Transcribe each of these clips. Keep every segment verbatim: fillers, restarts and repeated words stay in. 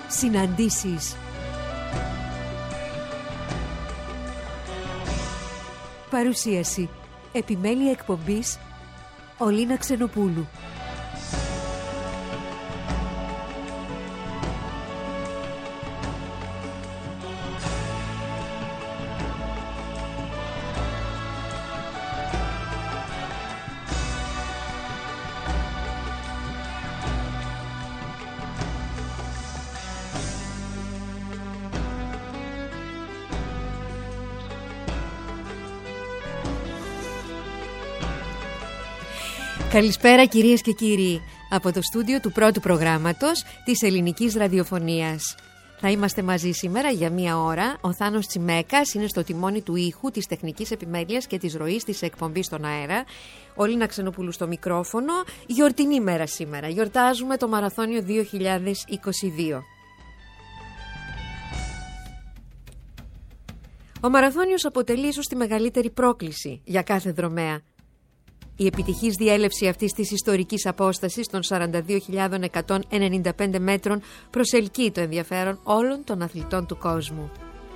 Συναντήσεις. Παρουσίαση. Επιμέλεια εκπομπής Ολίνα Ξενοπούλου. Καλησπέρα κυρίες και κύριοι, από το στούντιο του πρώτου προγράμματος της ελληνικής ραδιοφωνίας. Θα είμαστε μαζί σήμερα για μία ώρα. Ο Θάνος Τσιμέκας είναι στο τιμόνι του ήχου, της τεχνικής επιμέλειας και της ροής της εκπομπής στον αέρα. Ολίνα Ξενοπούλου στο μικρόφωνο. Γιορτινή μέρα σήμερα. Γιορτάζουμε το Μαραθώνιο δύο χιλιάδες είκοσι δύο. Ο Μαραθώνιος αποτελεί ίσως τη μεγαλύτερη πρόκληση για κάθε δρομέα. Η επιτυχής διέλευση αυτής της ιστορικής απόστασης των σαράντα δύο χιλιάδες εκατόν ενενήντα πέντε μέτρων προσελκύει το ενδιαφέρον όλων των αθλητών του κόσμου.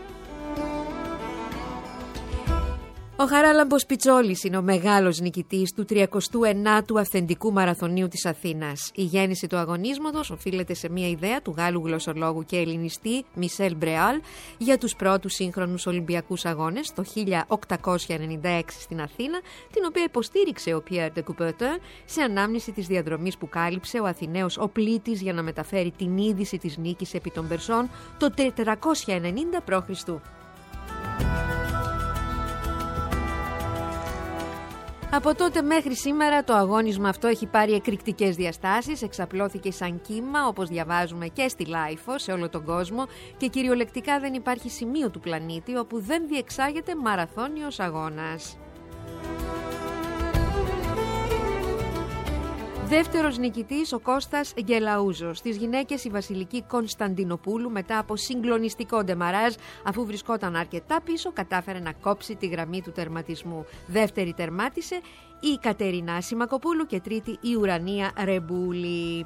Ο Χαράλαμπος Πιτσόλης είναι ο μεγάλος νικητής του τριακοστού ενάτου αυθεντικού μαραθωνίου της Αθήνας. Η γέννηση του αγωνίσματος οφείλεται σε μια ιδέα του Γάλλου γλωσσολόγου και ελληνιστή Μισελ Μπρεάλ για τους πρώτους σύγχρονους Ολυμπιακούς Αγώνες το χίλια οκτακόσια ενενήντα έξι στην Αθήνα, την οποία υποστήριξε ο Πιέρ ντε Κουπέρτερ σε ανάμνηση της διαδρομής που κάλυψε ο Αθηναίος οπλίτης για να μεταφέρει την είδηση της νίκης επί των Περσών το τετρακόσια ενενήντα προ Χριστού. Από τότε μέχρι σήμερα το αγώνισμα αυτό έχει πάρει εκρηκτικές διαστάσεις, εξαπλώθηκε σαν κύμα όπως διαβάζουμε και στη Λάιφο σε όλο τον κόσμο και κυριολεκτικά δεν υπάρχει σημείο του πλανήτη όπου δεν διεξάγεται μαραθώνιος αγώνας. Δεύτερος νικητής ο Κώστας Γκελαούζος. Στις γυναίκες η Βασιλική Κωνσταντινοπούλου μετά από συγκλονιστικό ντεμαράζ, αφού βρισκόταν αρκετά πίσω, κατάφερε να κόψει τη γραμμή του τερματισμού. Δεύτερη τερμάτισε η Κατερίνα Σιμακοπούλου και τρίτη η Ουρανία Ρεμπούλη.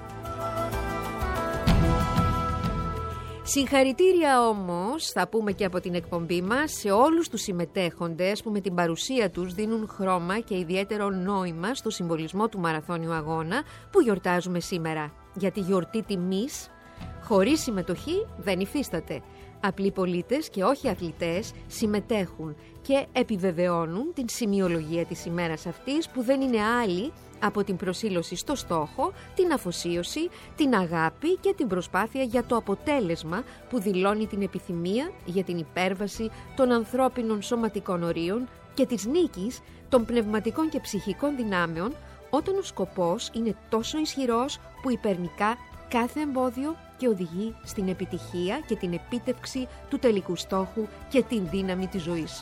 Συγχαρητήρια όμως, θα πούμε και από την εκπομπή μας, σε όλους τους συμμετέχοντες που με την παρουσία τους δίνουν χρώμα και ιδιαίτερο νόημα στο συμβολισμό του μαραθώνιου αγώνα που γιορτάζουμε σήμερα. Γιατί γιορτή τιμής χωρίς συμμετοχή δεν υφίσταται. Απλοί πολίτες και όχι αθλητές συμμετέχουν και επιβεβαιώνουν την σημειολογία της ημέρας αυτής που δεν είναι άλλη από την προσήλωση στο στόχο, την αφοσίωση, την αγάπη και την προσπάθεια για το αποτέλεσμα που δηλώνει την επιθυμία για την υπέρβαση των ανθρώπινων σωματικών ορίων και της νίκης των πνευματικών και ψυχικών δυνάμεων όταν ο σκοπός είναι τόσο ισχυρός που υπερνικά κάθε εμπόδιο και οδηγεί στην επιτυχία και την επίτευξη του τελικού στόχου και την δύναμη της ζωής.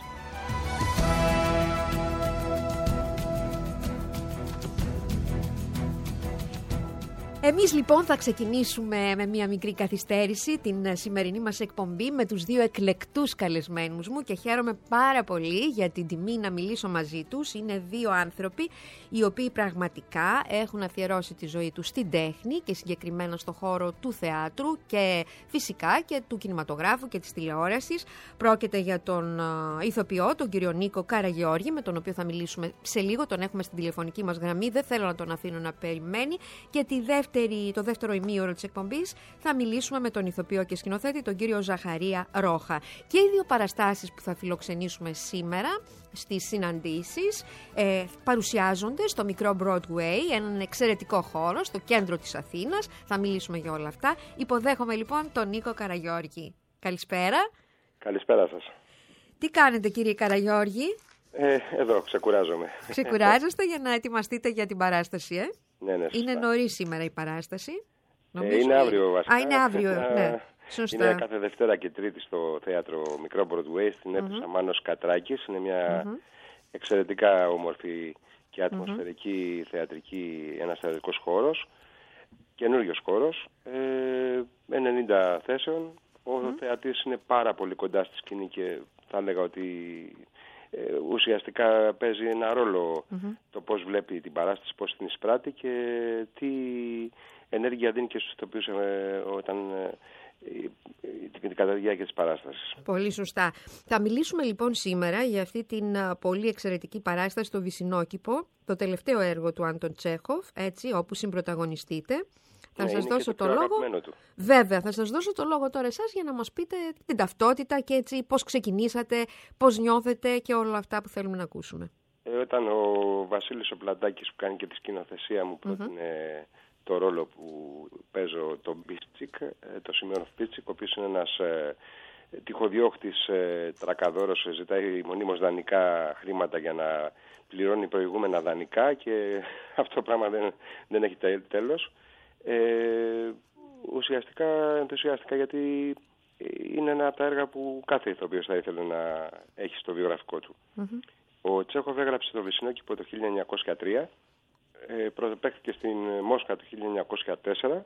Εμείς λοιπόν θα ξεκινήσουμε με μια μικρή καθυστέρηση την σημερινή μας εκπομπή με τους δύο εκλεκτούς καλεσμένους μου και χαίρομαι πάρα πολύ για την τιμή να μιλήσω μαζί τους. Είναι δύο άνθρωποι οι οποίοι πραγματικά έχουν αφιερώσει τη ζωή τους στην τέχνη και συγκεκριμένα στο χώρο του θεάτρου και φυσικά και του κινηματογράφου και της τηλεόρασης. Πρόκειται για τον ηθοποιό, τον κύριο Νίκο Καραγιώργη, με τον οποίο θα μιλήσουμε σε λίγο. Τον έχουμε στην τηλεφωνική μας γραμμή, δεν θέλω να τον αφήνω να περιμένει. Και τη δεύτερη το δεύτερο ημίωρο της εκπομπής θα μιλήσουμε με τον ηθοποιό και σκηνοθέτη τον κύριο Ζαχαρία Ρόχα. Και οι δύο παραστάσεις που θα φιλοξενήσουμε σήμερα στις συναντήσεις ε, παρουσιάζονται στο μικρό Broadway, έναν εξαιρετικό χώρο στο κέντρο της Αθήνας. Θα μιλήσουμε για όλα αυτά. Υποδέχομαι λοιπόν τον Νίκο Καραγιώργη. Καλησπέρα. Καλησπέρα σας. Τι κάνετε κύριε Καραγιώργη? Ε, εδώ ξεκουράζομαι. Ξεκουράζεστε για να ετοιμαστείτε για την παράσταση, ε? Ναι, ναι, είναι νωρίς σήμερα η παράσταση. Ε, είναι αύριο βασικά. Α, είναι αύριο, ναι. Σωστά. Είναι κάθε Δευτέρα και Τρίτη στο θέατρο Μικρό Broadway, στην αίθουσα mm-hmm. Μάνος Κατράκης. Είναι μια mm-hmm. εξαιρετικά όμορφη και ατμοσφαιρική mm-hmm. θεατρική, ένας θεατρικός χώρος. Καινούριος χώρος, ε, με ενενήντα θέσεων. Ο mm-hmm. θεατής είναι πάρα πολύ κοντά στη σκηνή και θα έλεγα ότι ε, ουσιαστικά παίζει ένα ρόλο mm-hmm. το πώς βλέπει την παράσταση, πώς την εισπράττει και τι ενέργεια δίνει και στους ηθοποιούς ε, όταν... Ε, την κατά τη διάρκεια της παράστασης. Πολύ σωστά. Θα μιλήσουμε λοιπόν σήμερα για αυτή την πολύ εξαιρετική παράσταση στο Βυσσινόκηπο, το τελευταίο έργο του Άντων Τσέχοφ, έτσι, όπου συμπροταγωνιστείτε. Θα ναι, σας δώσω το, το λόγο. Του. Βέβαια, θα σας δώσω το λόγο τώρα εσάς για να μας πείτε την ταυτότητα και έτσι πώς ξεκινήσατε, πώς νιώθετε και όλα αυτά που θέλουμε να ακούσουμε. Ε, όταν ο Βασίλης ο Πλατάκης, που κάνει και τη σκηνοθεσία μου, πρότεινε mm-hmm. το ρόλο που παίζω, τον Πίτσικ, το Σιμεώνοφ Πίτσικ, ο οποίος είναι ένας ε, τυχοδιώχτης ε, τρακαδόρος, ζητάει μονίμως δανεικά χρήματα για να πληρώνει προηγούμενα δανεικά και αυτό το πράγμα δεν, δεν έχει τέλος. Ε, ουσιαστικά ενθουσιάστηκα γιατί είναι ένα από τα έργα που κάθε ηθοποιός θα ήθελε να έχει στο βιογραφικό του. Mm-hmm. Ο Τσέχοφ έγραψε το Βυσσινόκηπο το χίλια εννιακόσια τρία, ε, πρωτοπαίχθηκε στην Μόσχα το χίλια εννιακόσια τέσσερα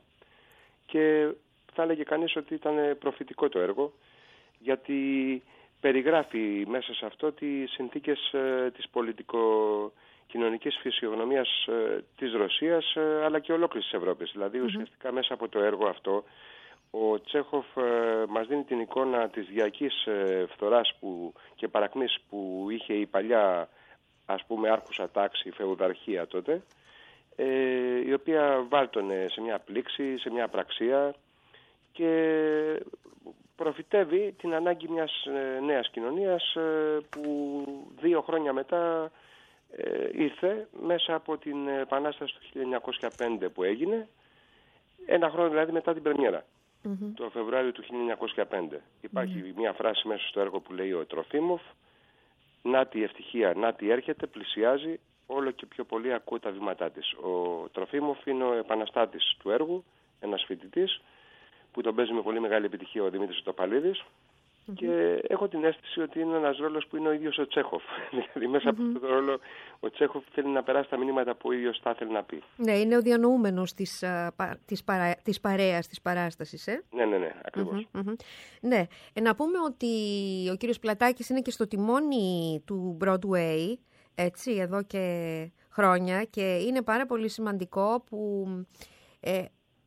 και θα έλεγε κανείς ότι ήταν προφητικό το έργο, γιατί περιγράφει μέσα σε αυτό τις συνθήκες ε, της πολιτικο-κοινωνικής φυσιογνωμίας ε, της Ρωσίας ε, αλλά και ολόκληρης της Ευρώπης. Δηλαδή mm-hmm. ουσιαστικά μέσα από το έργο αυτό ο Τσέχοφ ε, μας δίνει την εικόνα της διακής ε, φθοράς που, και παρακμής που είχε η παλιά, ας πούμε, άρχουσα τάξη, φεουδαρχία τότε, ε, η οποία βάλτωνε σε μια πλήξη, σε μια απραξία και προφητεύει την ανάγκη μιας ε, νέας κοινωνίας ε, που δύο χρόνια μετά ε, ήρθε μέσα από την Επανάσταση του χίλια εννιακόσια πέντε που έγινε, ένα χρόνο δηλαδή μετά την πρεμιέρα. Mm-hmm. Το Φεβρουάριο του χίλια εννιακόσια πέντε. Υπάρχει mm-hmm. μια φράση μέσα στο έργο που λέει ο Τροφίμοφ: «Να τη ευτυχία, να τη έρχεται, πλησιάζει, όλο και πιο πολύ ακούω τα βήματά της». Ο Τροφίμοφ είναι ο επαναστάτης του έργου, ένας φοιτητής που τον παίζει με πολύ μεγάλη επιτυχία ο Δημήτρης Τοπαλίδης. Mm-hmm. Και έχω την αίσθηση ότι είναι ένας ρόλος που είναι ο ίδιος ο Τσέχοφ. Δηλαδή μέσα mm-hmm. από αυτόν τον ρόλο ο Τσέχοφ θέλει να περάσει τα μηνύματα που ο ίδιος θα ήθελε να πει. Ναι, είναι ο διανοούμενος της, α, πα, της, παρα, της παρέας, της παράστασης. Ε? Ναι, ναι, ναι, ακριβώς. Mm-hmm, mm-hmm. Ναι, ε, να πούμε ότι ο κύριος Πλατάκης είναι και στο τιμόνι του Broadway, έτσι, εδώ και χρόνια, και είναι πάρα πολύ σημαντικό που... Ε,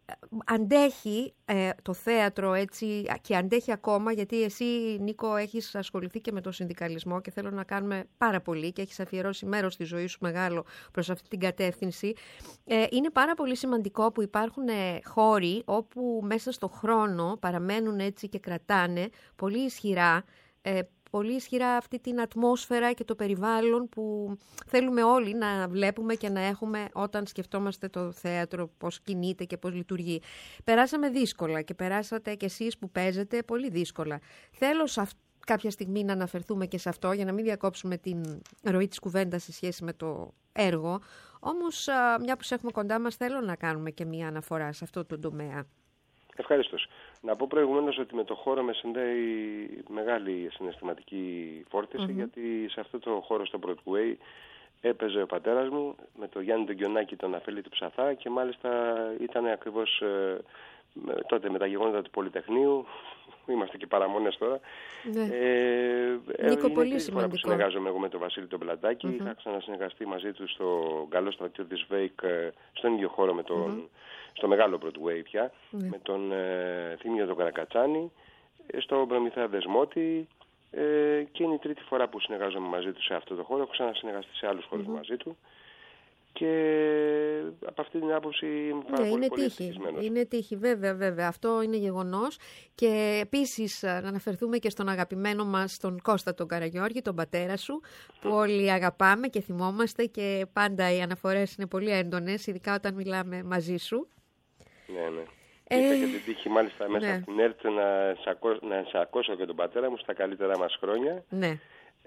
αντέχει ε, το θέατρο, έτσι, και αντέχει ακόμα, γιατί εσύ, Νίκο, έχεις ασχοληθεί και με τον συνδικαλισμό και θέλω να κάνουμε πάρα πολύ και έχεις αφιερώσει μέρος της ζωής σου μεγάλο προς αυτή την κατεύθυνση. Ε, είναι πάρα πολύ σημαντικό που υπάρχουν ε, χώροι όπου μέσα στο χρόνο παραμένουν έτσι και κρατάνε πολύ ισχυρά ε, πολύ ισχυρά αυτή την ατμόσφαιρα και το περιβάλλον που θέλουμε όλοι να βλέπουμε και να έχουμε όταν σκεφτόμαστε το θέατρο, πώς κινείται και πώς λειτουργεί. Περάσαμε δύσκολα και περάσατε κι εσείς που παίζετε πολύ δύσκολα. Θέλω σε αυ- κάποια στιγμή να αναφερθούμε και σε αυτό για να μην διακόψουμε την ροή της κουβέντας σε σχέση με το έργο. Όμως, α, μια που σε έχουμε κοντά μας, θέλω να κάνουμε και μια αναφορά σε αυτό το τομέα. Ευχαριστώ. Να πω προηγουμένως ότι με το χώρο με συνδέει μεγάλη συναισθηματική φόρτιση, mm-hmm. γιατί σε αυτό το χώρο στο Broadway έπαιζε ο πατέρας μου με τον Γιάννη τον Κιονάκη, τον Αφέλη του Ψαθά, και μάλιστα ήταν ακριβώς ε, τότε με τα γεγονότα του Πολυτεχνείου. Είμαστε και παραμονές τώρα. Ναι. Ε, Νίκο, είναι πολύ σημαντικό. Φορά που συνεργάζομαι εγώ με τον Βασίλη τον Πλατάκη. Mm-hmm. Είχα ξανασυνεργαστεί μαζί του στο καλό στρατιώτη της ΒΕΙΚ, στον ίδιο χώρο με τον, mm-hmm. στο μεγάλο Broadway πια, mm-hmm. με τον ε, Θήμιο τον Καρακατσάνη, στο Προμηθέα Δεσμότη, ε, και είναι η τρίτη φορά που συνεργάζομαι μαζί του σε αυτό το χώρο. Έχω ξανασυνεργαστεί σε άλλους χώρους mm-hmm. μαζί του. Και από αυτή την άποψη είμαι πάρα ναι, πολύ, είναι πολύ τύχη. ευτυχισμένος. Είναι τύχη, βέβαια, βέβαια. Αυτό είναι γεγονός. Και επίσης να αναφερθούμε και στον αγαπημένο μας, τον Κώστα τον Καραγιώργη, τον πατέρα σου, που όλοι αγαπάμε και θυμόμαστε και πάντα οι αναφορές είναι πολύ έντονες, ειδικά όταν μιλάμε μαζί σου. Ναι, ναι. Ε, Είχα και την τύχη μάλιστα μέσα ναι. στην ΕΡΤ να σε ακούσω και τον πατέρα μου στα καλύτερά μας χρόνια. Ναι.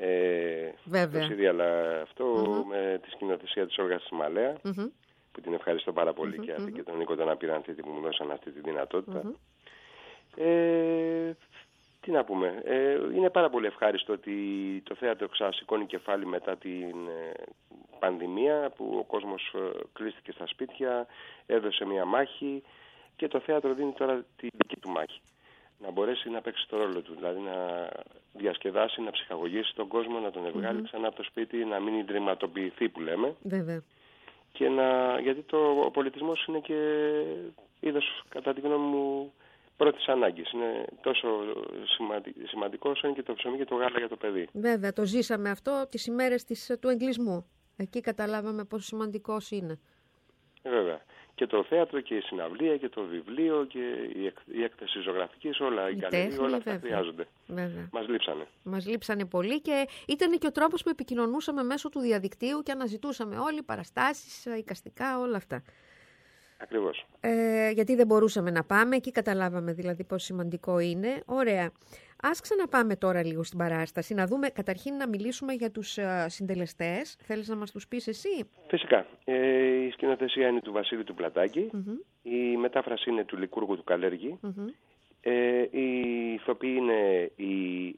Ε, Βέβαια. Το σύριαλα αυτό mm-hmm. με τη σκηνοθεσία της Όλγας της Μαλέα, mm-hmm. που την ευχαριστώ πάρα πολύ mm-hmm. και αυτή και τον Νίκο τον Απειρανθήτη που μου δώσαν αυτή τη δυνατότητα. Mm-hmm. Ε, τι να πούμε, ε, είναι πάρα πολύ ευχάριστο ότι το θέατρο ξανασηκώνει κεφάλι μετά την ε, πανδημία, που ο κόσμος ε, κλείστηκε στα σπίτια, έδωσε μια μάχη και το θέατρο δίνει τώρα τη δική του μάχη. Να μπορέσει να παίξει το ρόλο του, δηλαδή να διασκεδάσει, να ψυχαγωγήσει τον κόσμο, να τον βγάλει mm-hmm. ξανά από το σπίτι, να μην ιδρυματοποιηθεί που λέμε. Βέβαια. και να, γιατί το, ο πολιτισμός είναι και είδος, κατά τη γνώμη μου, πρώτης ανάγκης. Είναι τόσο σημαντικό όσο είναι και το ψωμί και το γάλα για το παιδί. Βέβαια, το ζήσαμε αυτό τις ημέρες της, του εγκλισμού. Εκεί καταλάβαμε πόσο σημαντικός είναι. Βέβαια. Και το θέατρο και η συναυλία και το βιβλίο και η έκθεση ζωγραφικής, όλα, η, η γκαλερί, όλα αυτά βέβαια. Χρειάζονται. Βέβαια. Μας λείψανε. Μας λείψανε πολύ και ήταν και ο τρόπος που επικοινωνούσαμε μέσω του διαδικτύου και αναζητούσαμε όλοι παραστάσεις, εικαστικά, όλα αυτά. Ακριβώς. Ε, γιατί δεν μπορούσαμε να πάμε, εκεί καταλάβαμε δηλαδή πόσο σημαντικό είναι. Ωραία. Ας ξαναπάμε τώρα λίγο στην παράσταση, να δούμε, καταρχήν να μιλήσουμε για τους uh, συντελεστές. Θέλεις να μας τους πεις εσύ? Φυσικά. Ε, η σκηνοθεσία είναι του Βασίλη του Πλατάκη, mm-hmm. η μετάφραση είναι του Λικούργου του Καλέργη, mm-hmm. ε, η ηθοποιοί είναι η...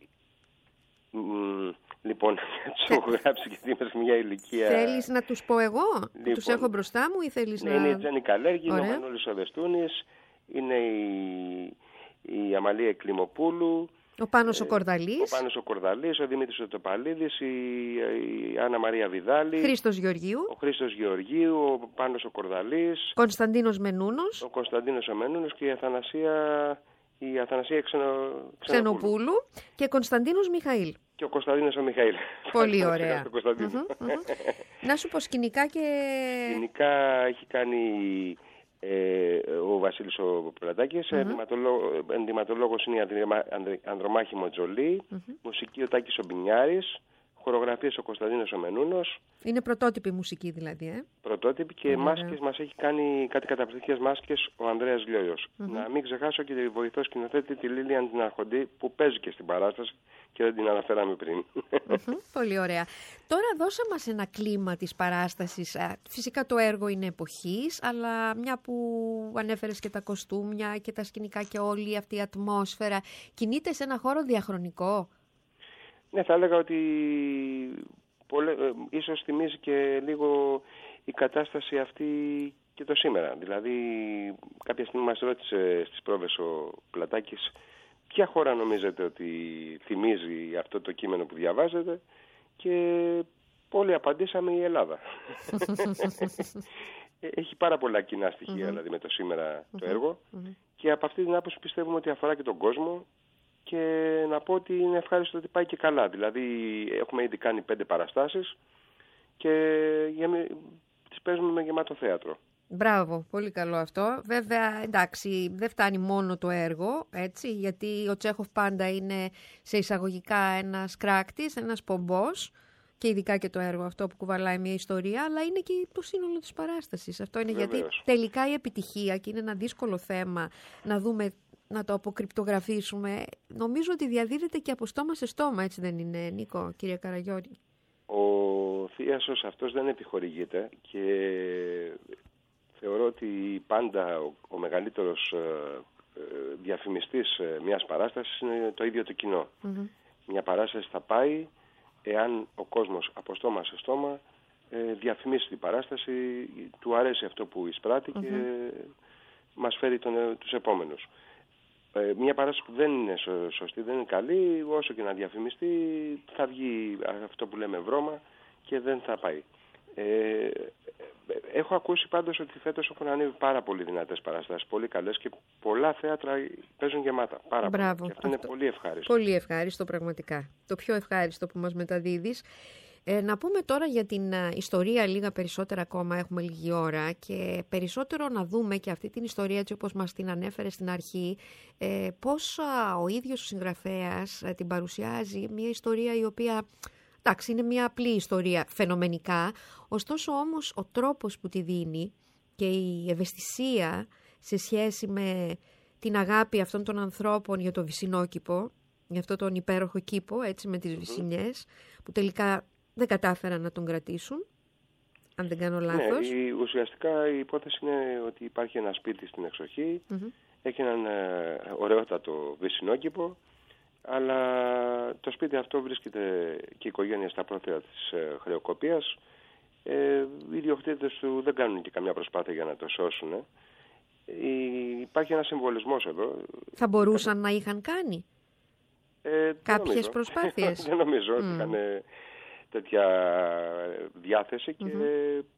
Μ, λοιπόν, θα τους έχω γράψει γιατί είμαι σε μια ηλικία... Θέλεις να τους πω εγώ, λοιπόν, τους έχω μπροστά μου ή θέλεις ναι, να... Είναι η Τζέννη Καλέργη, ωραία. Είναι ο Μανώλης ο Δεστούνης, είναι η, η Αμαλία Κλιμοπούλου, ο Πάνος ο Κορδαλής, ο Πάνος ο Κορδαλής, ο Δημήτρης ο Τοπαλίδης, η, η Άννα Μαρία Βιδάλη, Χρήστος Γεωργίου, ο Χρήστος Γεωργίου, ο Πάνος ο Κορδαλής, Κωνσταντίνος Μενούνος, ο Κωνσταντίνος ο Μενούνος και η Αθανασία, η Αθανασία Ξενο, Ξενοπούλου και Κωνσταντίνος Μιχαήλ. Και ο Κωνσταντίνος ο Μιχαήλ. Πολύ ωραία. mm-hmm, mm-hmm. Να σου πω σκηνικά και... Σκηνικά έχει κάνει ε, ο Βασίλης ο Πλατάκης, mm-hmm. ενδυματολόγος είναι η Ανδρομάχη Μοτζολή, mm-hmm. μουσική ο Τάκης ο Μπινιάρης, χορογραφίες ο Κωνσταντίνος ο Μενούνος. Είναι πρωτότυπη μουσική δηλαδή, ε? Πρωτότυπη και mm-hmm. μάσκες μας έχει κάνει κάτι καταπληκτικές μάσκες ο Ανδρέας Λιόλιος. Mm-hmm. Να μην ξεχάσω και τη βοηθό σκηνοθέτη τη Λίλιαν την Αρχοντή που παίζει και στην παράσταση και δεν την αναφέραμε πριν. Mm-hmm. Πολύ ωραία. Τώρα δώσε μας ένα κλίμα της παράστασης. Φυσικά το έργο είναι εποχής, αλλά μια που ανέφερες και τα κοστούμια και τα σκηνικά και όλη αυτή η ατμόσφαιρα, κινείται σε ένα χώρο διαχρονικό. Ναι, θα έλεγα ότι πολλέ, ε, ίσως θυμίζει και λίγο η κατάσταση αυτή και το σήμερα. Δηλαδή κάποια στιγμή μας ρώτησε στις πρόβες ο Πλατάκης ποια χώρα νομίζετε ότι θυμίζει αυτό το κείμενο που διαβάζετε και όλοι απαντήσαμε η Ελλάδα. Έχει πάρα πολλά κοινά στοιχεία mm-hmm. δηλαδή με το σήμερα mm-hmm. το έργο mm-hmm. και από αυτή την άποψη πιστεύουμε ότι αφορά και τον κόσμο. Και να πω ότι είναι ευχάριστο ότι πάει και καλά. Δηλαδή έχουμε ήδη κάνει πέντε παραστάσεις και τις παίζουμε με γεμάτο θέατρο. Μπράβο, πολύ καλό αυτό. Βέβαια, εντάξει, δεν φτάνει μόνο το έργο, έτσι, γιατί ο Τσέχοφ πάντα είναι σε εισαγωγικά ένας κράκτης, ένας πομπός και ειδικά και το έργο αυτό που κουβαλάει μια ιστορία, αλλά είναι και το σύνολο της παράστασης. Αυτό είναι Βεβαίως. Γιατί τελικά η επιτυχία, και είναι ένα δύσκολο θέμα να δούμε, να το αποκρυπτογραφήσουμε, νομίζω ότι διαδίδεται και από στόμα σε στόμα, έτσι δεν είναι, Νίκο, κύριε Καραγιώρη? Ο θίασος αυτός δεν επιχορηγείται και θεωρώ ότι πάντα ο, ο μεγαλύτερος ε, ε, διαφημιστής ε, μιας παράστασης είναι το ίδιο το κοινό. Mm-hmm. Μια παράσταση θα πάει εάν ο κόσμος από στόμα σε στόμα ε, διαφημίσει την παράσταση, του αρέσει αυτό που εισπράττει mm-hmm. και μας φέρει τον, τους επόμενους. Ε, μια παράσταση που δεν είναι σωστή, δεν είναι καλή, όσο και να διαφημιστεί θα βγει αυτό που λέμε βρώμα και δεν θα πάει. Ε, έχω ακούσει πάντως ότι φέτος έχουν ανέβει πάρα πολύ δυνατές παραστάσεις, πολύ καλές και πολλά θέατρα παίζουν γεμάτα. Πάρα Μπράβο, πολύ. Και αυτό, αυτό είναι πολύ ευχάριστο. Πολύ ευχάριστο πραγματικά. Το πιο ευχάριστο που μας μεταδίδεις. Ε, να πούμε τώρα για την α, ιστορία λίγα περισσότερα ακόμα, έχουμε λίγη ώρα και περισσότερο να δούμε και αυτή την ιστορία έτσι όπως μας την ανέφερε στην αρχή, ε, πώς α, ο ίδιος ο συγγραφέας α, την παρουσιάζει, μια ιστορία η οποία, εντάξει, είναι μια απλή ιστορία φαινομενικά, ωστόσο όμως ο τρόπος που τη δίνει και η ευαισθησία σε σχέση με την αγάπη αυτών των ανθρώπων για το Βυσσινόκηπο, για αυτόν τον υπέροχο κήπο, έτσι, με τις Βυσσινιές, που τελικά δεν κατάφεραν να τον κρατήσουν, αν δεν κάνω λάθος. Ναι, η, ουσιαστικά η υπόθεση είναι ότι υπάρχει ένα σπίτι στην εξοχή, mm-hmm. έχει έναν ε, ωραιότατο Βυσσινόκηπο, αλλά το σπίτι αυτό βρίσκεται και η οικογένεια στα πρόθυρα της ε, χρεοκοπίας. Ε, οι ιδιοκτήτες του δεν κάνουν και καμιά προσπάθεια για να το σώσουν. Ε. Υπάρχει ένας συμβολισμός εδώ. Θα μπορούσαν να είχαν κάνει ε, κάποιες προσπάθειες. Δεν νομίζω mm. ότι είχαν τέτοια διάθεση και mm-hmm.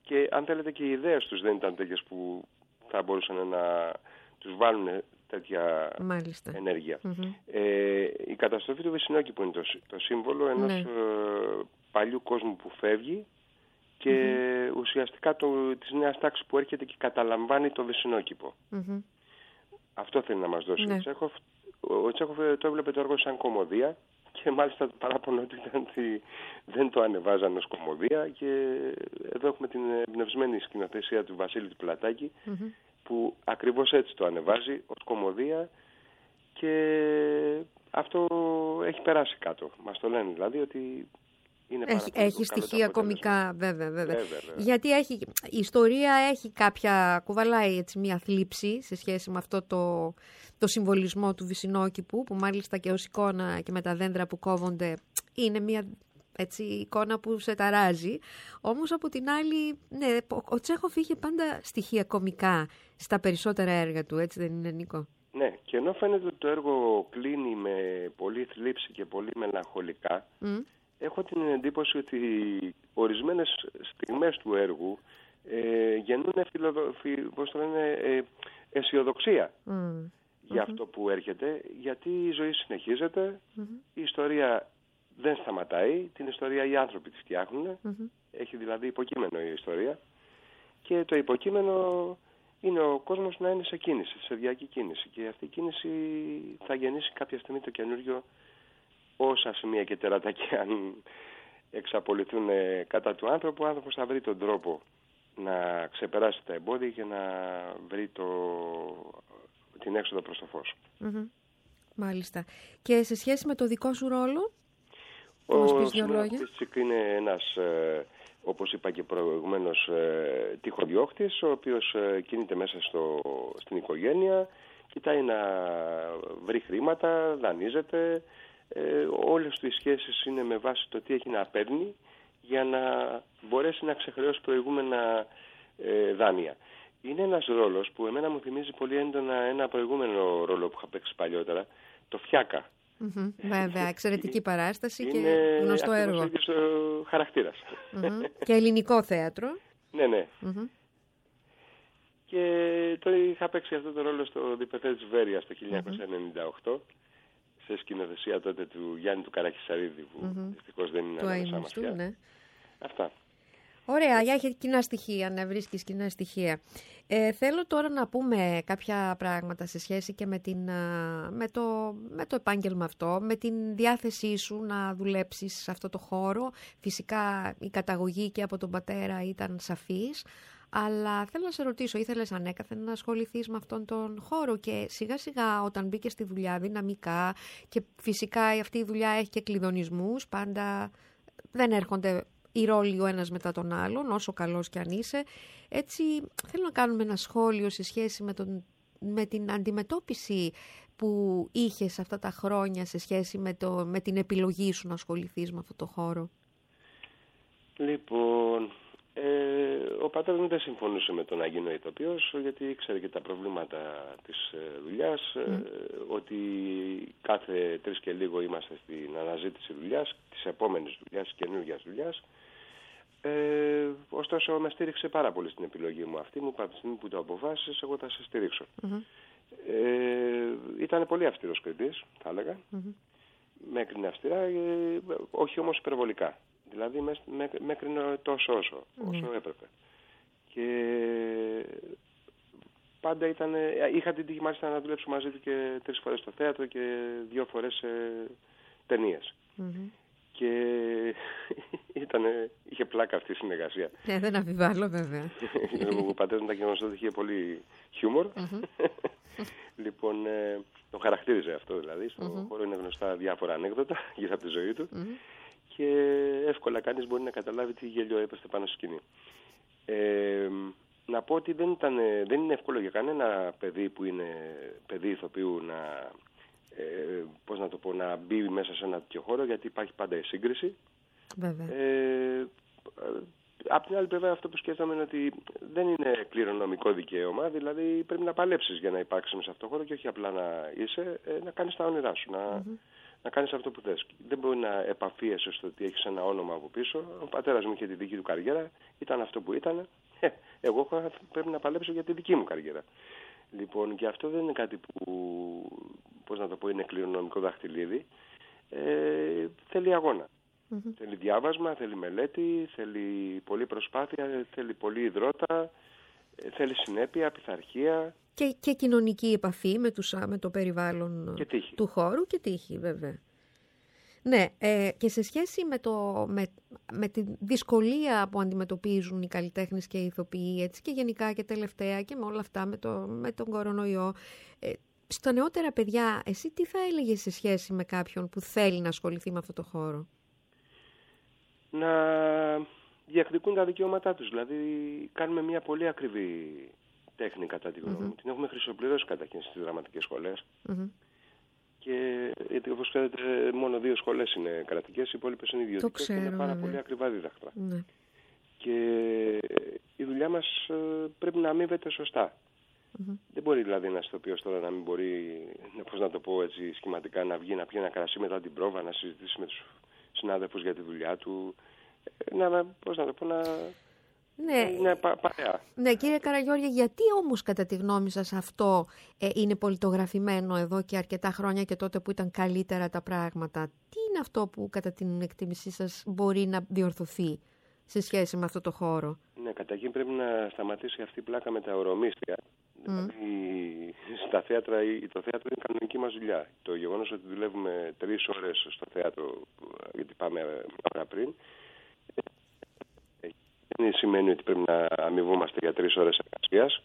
και αν θέλετε και οι ιδέες τους δεν ήταν τέτοιες που θα μπορούσαν να τους βάλουν τέτοια Μάλιστα. ενέργεια. Mm-hmm. Ε, η καταστροφή του Βυσσινόκηπου είναι το, το σύμβολο ενός ναι. ε, παλιού κόσμου που φεύγει και mm-hmm. ουσιαστικά το, της νέας τάξης που έρχεται και καταλαμβάνει το Βυσσινόκηπο. Mm-hmm. Αυτό θέλει να μας δώσει ναι. ο Τσέχοφ. Ο Τσέχοφ το έβλεπε το έργο σαν κομμωδία και μάλιστα το παράπονο του ήταν ότι δεν το ανεβάζαν ως κομμωδία, και εδώ έχουμε την εμπνευσμένη σκηνοθεσία του Βασίλη του Πλατάκη mm-hmm. που ακριβώς έτσι το ανεβάζει ως κομμωδία, και αυτό έχει περάσει κάτω. Μας το λένε δηλαδή ότι είναι έχει, έχει στοιχεία κωμικά, βέβαια, βέβαια. βέβαια, βέβαια. Γιατί έχει, η ιστορία έχει κάποια, κουβαλάει έτσι μια θλίψη σε σχέση με αυτό το, το συμβολισμό του Βυσσινόκηπου, που μάλιστα και ως εικόνα και με τα δέντρα που κόβονται είναι μια έτσι, εικόνα που σε ταράζει. Όμως από την άλλη, ναι, ο Τσέχοφ είχε πάντα στοιχεία κωμικά στα περισσότερα έργα του, έτσι δεν είναι, Νίκο? Ναι, και ενώ φαίνεται ότι το έργο κλείνει με πολύ θλίψη και πολύ μελαγχολικά, mm. έχω την εντύπωση ότι ορισμένες στιγμές του έργου ε, γεννούν πώς το λένε, ε, αισιοδοξία mm. για mm-hmm. αυτό που έρχεται, γιατί η ζωή συνεχίζεται, mm-hmm. η ιστορία δεν σταματάει, την ιστορία οι άνθρωποι τη φτιάχνουν, mm-hmm. έχει δηλαδή υποκείμενο η ιστορία, και το υποκείμενο είναι ο κόσμος να είναι σε κίνηση, σε διαρκή κίνηση, και αυτή η κίνηση θα γεννήσει κάποια στιγμή το καινούριο, όσα σημεία και τερατάκια αν εξαπολυθούν κατά του άνθρωπου, ο άνθρωπος θα βρει τον τρόπο να ξεπεράσει τα εμπόδια και να βρει το, την έξοδο προς το φως. Mm-hmm. Μάλιστα. Και σε σχέση με το δικό σου ρόλο, ο Σιμώνας Πίστσικ είναι ένας, ε, όπως είπα και προηγουμένως, ε, τυχοδιώκτης, ο οποίος ε, κινείται μέσα στο, στην οικογένεια, κοιτάει να βρει χρήματα, δανείζεται. Ε, όλες του οι σχέσεις είναι με βάση το τι έχει να παίρνει για να μπορέσει να ξεχρεώσει προηγούμενα ε, δάνεια. Είναι ένας ρόλος που εμένα μου θυμίζει πολύ έντονα ένα προηγούμενο ρόλο που είχα παίξει παλιότερα, το Φιάκα. Mm-hmm, βέβαια, εξαιρετική παράσταση είναι και γνωστό έργο. Είναι ο χαρακτήρας. Mm-hmm. Και ελληνικό θέατρο. Ναι, ναι. Mm-hmm. Και το είχα παίξει αυτό το ρόλο στο Διπεθέ της Βέρειας το χίλια εννιακόσια ενενήντα οκτώ, mm-hmm. σε σκηνοθεσία τότε του Γιάννη του Καραχισαρίδη, που mm-hmm. δυστυχώς δεν είναι ανάμεσά μας πια. Ναι. Αυτά. Ωραία, για έχει κοινά στοιχεία, να βρίσκεις κοινά στοιχεία. Ε, θέλω τώρα να πούμε κάποια πράγματα σε σχέση και με, την, με, το, με το επάγγελμα αυτό, με την διάθεσή σου να δουλέψεις σε αυτό το χώρο. Φυσικά η καταγωγή και από τον πατέρα ήταν σαφής, αλλά θέλω να σε ρωτήσω, ήθελες ανέκαθεν να ασχοληθείς με αυτόν τον χώρο, και σιγά σιγά όταν μπήκες στη δουλειά δυναμικά, και φυσικά αυτή η δουλειά έχει και κλειδονισμούς, πάντα δεν έρχονται οι ρόλοι ο ένας μετά τον άλλον, όσο καλός κι αν είσαι. Έτσι, θέλω να κάνουμε ένα σχόλιο σε σχέση με, τον, με την αντιμετώπιση που είχες αυτά τα χρόνια σε σχέση με, το, με την επιλογή σου να ασχοληθείς με αυτό το χώρο. Λοιπόν, ε, ο πατέρας μου δεν συμφωνούσε με το να γίνω ηθοποιός, γιατί ήξερε και τα προβλήματα της ε, δουλειάς, mm. ε, ότι κάθε τρεις και λίγο είμαστε στην αναζήτηση δουλειάς, της επόμενης δουλειάς, της καινούργιας δουλειάς. Ε, ωστόσο με στήριξε πάρα πολύ στην επιλογή μου αυτή. Μου είπα από τη στιγμή που το αποφάσισες, εγώ θα σε στηρίξω. Mm-hmm. Ε, ήταν πολύ αυστηρός κριτής, θα έλεγα. Mm-hmm. Με έκρινε αυστηρά, ε, όχι όμως υπερβολικά. Δηλαδή με, με, με έκρινε τόσο όσο, mm-hmm. όσο έπρεπε. Και πάντα ήταν, είχα την τύχη μάλιστα να δουλέψω μαζί του και τρεις φορές στο θέατρο και δύο φορές σε ταινίες. Mm-hmm. Και ήτανε, είχε πλάκα αυτή η συνεργασία. Ναι, δεν αμφιβάλλω βέβαια. Ο πατέρας μου ήταν γνωστό ότι είχε πολύ χιούμορ. Mm-hmm. Λοιπόν, ε, το χαρακτήριζε αυτό δηλαδή. Στο mm-hmm. χώρο είναι γνωστά διάφορα ανέκδοτα γύρω από τη ζωή του. Mm-hmm. Και εύκολα κανείς μπορεί να καταλάβει τι γέλιο έπεσε πάνω στη σκηνή. Ε, να πω ότι δεν, ήταν, δεν είναι εύκολο για κανένα παιδί που είναι παιδί ηθοποιού να... Ε, πώς να το πω, να μπει μέσα σε ένα τέτοιο χώρο, γιατί υπάρχει πάντα η σύγκριση. Βέβαια. Ε, απ' την άλλη πλευρά αυτό που σκέφτομαι είναι ότι δεν είναι κληρονομικό δικαίωμα, δηλαδή πρέπει να παλέψεις για να υπάρξεις μέσα σε αυτό το χώρο και όχι απλά να είσαι, ε, να κάνεις τα όνειρά σου, να, mm-hmm. να κάνεις αυτό που θες. Δεν μπορεί να επαφίεσαι στο ότι έχεις ένα όνομα από πίσω. Ο πατέρας μου είχε τη δική του καριέρα, ήταν αυτό που ήταν εγώ πρέπει να παλέψω για τη δική μου καριέρα. Λοιπόν, και αυτό δεν είναι κάτι που, πώς να το πω, είναι κληρονομικό δαχτυλίδι. Ε, θέλει αγώνα. Mm-hmm. Θέλει διάβασμα, θέλει μελέτη, θέλει πολλή προσπάθεια, θέλει πολλή υδρότα, θέλει συνέπεια, πειθαρχία. Και, και κοινωνική επαφή με, τους, με το περιβάλλον του χώρου και τύχη, βέβαια. Ναι, ε, και σε σχέση με, το, με, με τη δυσκολία που αντιμετωπίζουν οι καλλιτέχνες και οι ηθοποιοί, έτσι, και γενικά και τελευταία και με όλα αυτά, με, το, με τον κορονοϊό, ε, στα νεότερα παιδιά, εσύ τι θα έλεγες σε σχέση με κάποιον που θέλει να ασχοληθεί με αυτό το χώρο? Να διεκδικούν τα δικαιώματά τους. Δηλαδή κάνουμε μια πολύ ακριβή τέχνη κατά τη γνώμη μου. Mm-hmm. Την έχουμε χρυσοπληρώσει καταρχήν στις δραματικές σχολές. Mm-hmm. Και γιατί όπως ξέρετε μόνο δύο σχολές είναι κρατικές, οι υπόλοιπες είναι ιδιωτικές και είναι πάρα βέβαια. πολύ ακριβά δίδακτρα. Mm-hmm. Και η δουλειά μας πρέπει να αμείβεται σωστά. Mm-hmm. Δεν μπορεί δηλαδή ένας ηθοποιός τώρα να μην μπορεί, πώς να το πω έτσι σχηματικά, να βγει να πιει ένα κρασί μετά την πρόβα, να συζητήσει με τους συνάδελφους για τη δουλειά του, να, πώς να το πω, να... Ναι, ναι, πα, παρέα. Ναι, κύριε Καραγιώργη, γιατί όμως κατά τη γνώμη σας αυτό ε, είναι πολιτογραφημένο εδώ και αρκετά χρόνια και τότε που ήταν καλύτερα τα πράγματα? Τι είναι αυτό που κατά την εκτίμησή σας μπορεί να διορθωθεί σε σχέση με αυτό το χώρο? Ναι, καταρχήν πρέπει να σταματήσει αυτή η πλάκα με τα ωρομίστια. Mm. Δηλαδή, στα θέατρα, το θέατρο είναι κανονική μας δουλειά. Το γεγονός ότι δουλεύουμε τρεις ώρες στο θέατρο, γιατί πάμε μια ώρα πριν, δεν σημαίνει ότι πρέπει να αμοιβόμαστε για τρεις ώρες εργασίας.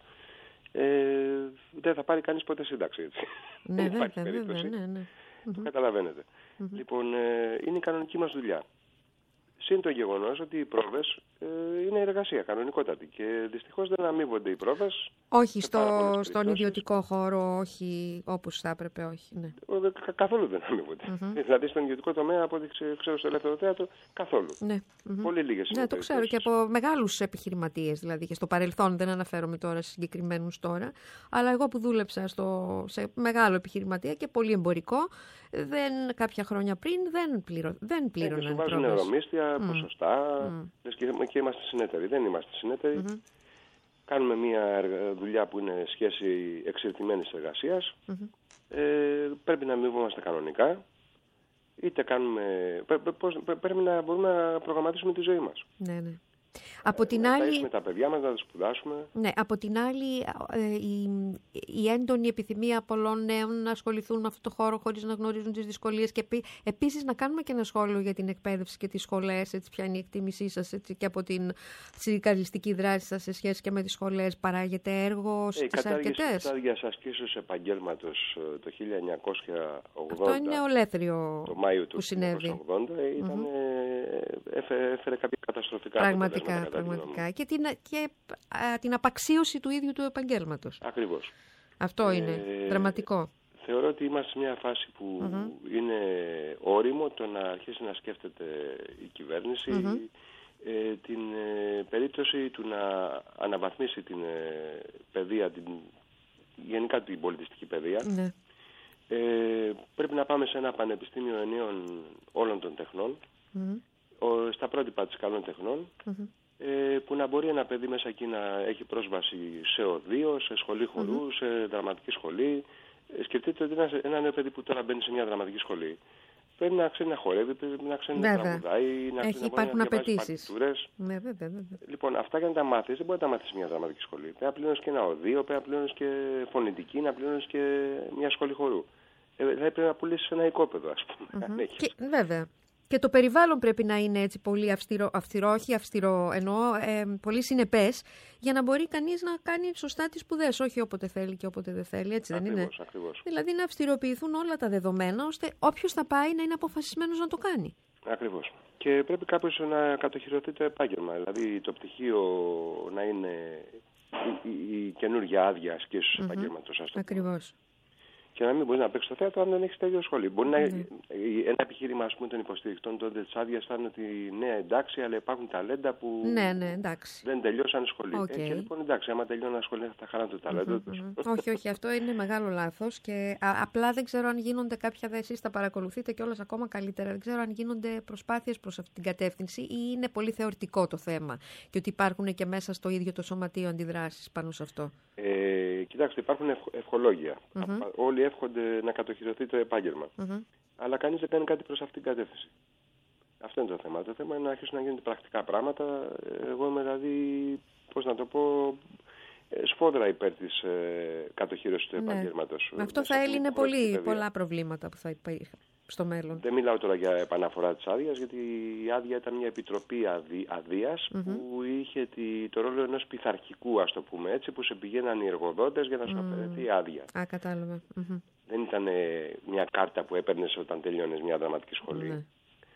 Ε, δεν θα πάρει κανείς ποτέ σύνταξη, έτσι. Ναι, δεν υπάρχει βέβαια, περίπτωση. Ναι, ναι. Το καταλαβαίνετε. Mm-hmm. Λοιπόν, ε, είναι η κανονική μας δουλειά. Συν το γεγονός ότι οι πρόβες ε, είναι εργασία κανονικότατη και δυστυχώς δεν αμείβονται οι πρόβες. Όχι στο, στον ιδιωτικό χώρο, όχι όπως θα έπρεπε, όχι. Ναι. Κα, καθόλου δεν αμείβονται. Mm-hmm. Δηλαδή στον ιδιωτικό τομέα, από ό,τι ξέρω στο ελεύθερο θέατρο, καθόλου. Ναι. Mm-hmm. Πολύ λίγες. Ναι, το ξέρω και από μεγάλους επιχειρηματίες, δηλαδή και στο παρελθόν, δεν αναφέρομαι τώρα σε συγκεκριμένους τώρα, αλλά εγώ που δούλεψα στο, σε μεγάλο επιχειρηματία και πολύ εμπορικό, δεν, κάποια χρόνια πριν δεν, πληρω, δεν πλήρωναν πρόβες. Βάζουν ευρωμίστια, mm. ποσοστά, mm. και, και είμαστε συνέτεροι. Δεν είμαστε συνέτεροι. Mm-hmm. Κάνουμε μια δουλειά που είναι σχέση εξαιρετημένης εργασίας. Mm-hmm. Ε, πρέπει να αμοιβόμαστε κανονικά. Είτε κάνουμε... Πρέπει να μπορούμε να προγραμματίσουμε τη ζωή μας. Ναι, ναι. Από την να άλλη... με τα παιδιά μας, να τα σπουδάσουμε. Ναι, από την άλλη ε, η, η έντονη επιθυμία πολλών νέων να ασχοληθούν με αυτό το χώρο χωρίς να γνωρίζουν τις δυσκολίες και επί, επίσης να κάνουμε και ένα σχόλιο για την εκπαίδευση και τις σχολές, έτσι, ποια είναι η εκτίμησή σας, έτσι, και από την συνδικαλιστική δράση σας σε σχέση και με τις σχολές. Παράγεται έργο ε, στις αρκετές. Η κατάργηση της ασκήσεως επαγγέλματος το χίλια εννιακόσια ογδόντα, αυτό είναι ολέθριο το Μάιο του χίλια εννιακόσια ογδόντα, ήταν, mm-hmm. έφερε, έφερε κάποια καταστροφικά πραγματικά, πραγματικά. Και την, και α, την απαξίωση του ίδιου του επαγγέλματος. Ακριβώς. Αυτό είναι ε, δραματικό. Θεωρώ ότι είμαστε σε μια φάση που mm-hmm. είναι όριμο το να αρχίσει να σκέφτεται η κυβέρνηση mm-hmm. ε, την ε, περίπτωση του να αναβαθμίσει την ε, παιδεία, την, γενικά την πολιτιστική παιδεία. Mm-hmm. Ε, πρέπει να πάμε σε ένα πανεπιστήμιο ενίων όλων των τεχνών, mm-hmm. ο, στα πρότυπα της καλών τεχνών, mm-hmm. ε, που να μπορεί ένα παιδί μέσα εκεί να έχει πρόσβαση σε οδείο, σε σχολή χορού, mm-hmm. σε δραματική σχολή. Ε, σκεφτείτε ότι ένα, ένα νέο παιδί που τώρα μπαίνει σε μια δραματική σχολή πρέπει να ξέρει να χορεύει, πρέπει να ξέρει να τραγουδάει, να ξέρει να, να διαβάζει παρτιτούρες. Ναι, βέβαια, βέβαια. Λοιπόν, αυτά για να τα μάθεις δεν μπορεί να τα μάθεις σε μια δραματική σχολή. Πρέπει να πληρώνεις και ένα οδείο, πρέπει να πληρώνεις και φωνητική, να πληρώνεις και μια σχολή χορού. Ε, δηλαδή πρέπει να πουλήσεις ένα οικόπεδο, ας πούμε. Mm-hmm. Και, βέβαια. Και το περιβάλλον πρέπει να είναι έτσι πολύ αυστηρό, αυστηρό, όχι αυστηρό εννοώ, ε, πολύ συνεπές, για να μπορεί κανείς να κάνει σωστά τις σπουδές, όχι όποτε θέλει και όποτε δεν θέλει, έτσι ακριβώς, δεν είναι? Ακριβώς. Δηλαδή να αυστηροποιηθούν όλα τα δεδομένα, ώστε όποιος θα πάει να είναι αποφασισμένος να το κάνει. Ακριβώς. Και πρέπει κάποιος να κατοχυρωθεί το επάγγελμα, δηλαδή το πτυχίο να είναι η, η, η καινούργια άδεια ασκήσεως mm-hmm. επαγγέλματος. Ακριβώς. και να μην μπορεί να παίξει στο θέατρο αν δεν έχει τέλειο σχολείο. Μπορεί ναι. να, ένα επιχείρημα, ας πούμε, των υποστηρικτών τότε τη άδεια θα είναι ότι ναι, εντάξει, αλλά υπάρχουν ταλέντα που ναι, ναι, εντάξει. δεν τελειώσαν σχολείο. Okay. Ε, και λοιπόν, εντάξει, άμα τελειώνουν ένα σχολείο θα χαράνε το ταλέντο mm-hmm, τους. mm-hmm. όχι, όχι, αυτό είναι μεγάλο λάθος και α, απλά δεν ξέρω αν γίνονται κάποια, εσείς τα παρακολουθείτε κιόλας ακόμα καλύτερα, δεν ξέρω αν γίνονται προσπάθειες προς αυτή την κατεύθυνση ή είναι πολύ θεωρητικό το θέμα και ότι υπάρχουν και μέσα στο ίδιο το σωματείο αντιδράσεις πάνω σε αυτό. Ε, κοιτάξτε, υπάρχουν ευχ, ευχολόγια. Mm-hmm. Όλοι εύχονται να κατοχυρωθεί το επάγγελμα. Mm-hmm. Αλλά κανείς δεν κάνει κάτι προς αυτήν την κατεύθυνση. Αυτό είναι το θέμα. Το θέμα είναι να αρχίσουν να γίνονται πρακτικά πράγματα. Εγώ είμαι δηλαδή, πώς να το πω, σφόδρα υπέρ της ε, κατοχύρωσης του ναι. επαγγέλματος. Με αυτό θα έλυνε πολύ, πολλά προβλήματα που θα υπήρχαν στο μέλλον. Δεν μιλάω τώρα για επαναφορά της άδειας, γιατί η άδεια ήταν μια επιτροπή αδει, αδείας mm-hmm. που είχε τη, το ρόλο ενός πειθαρχικού, ας το πούμε έτσι, που σε πηγαίναν οι εργοδότες για να σου mm. αφαιρεθεί η άδεια. Α, κατάλαβα. Mm-hmm. Δεν ήταν ε, μια κάρτα που έπαιρνες όταν τελειώνες μια δραματική σχολή. Mm.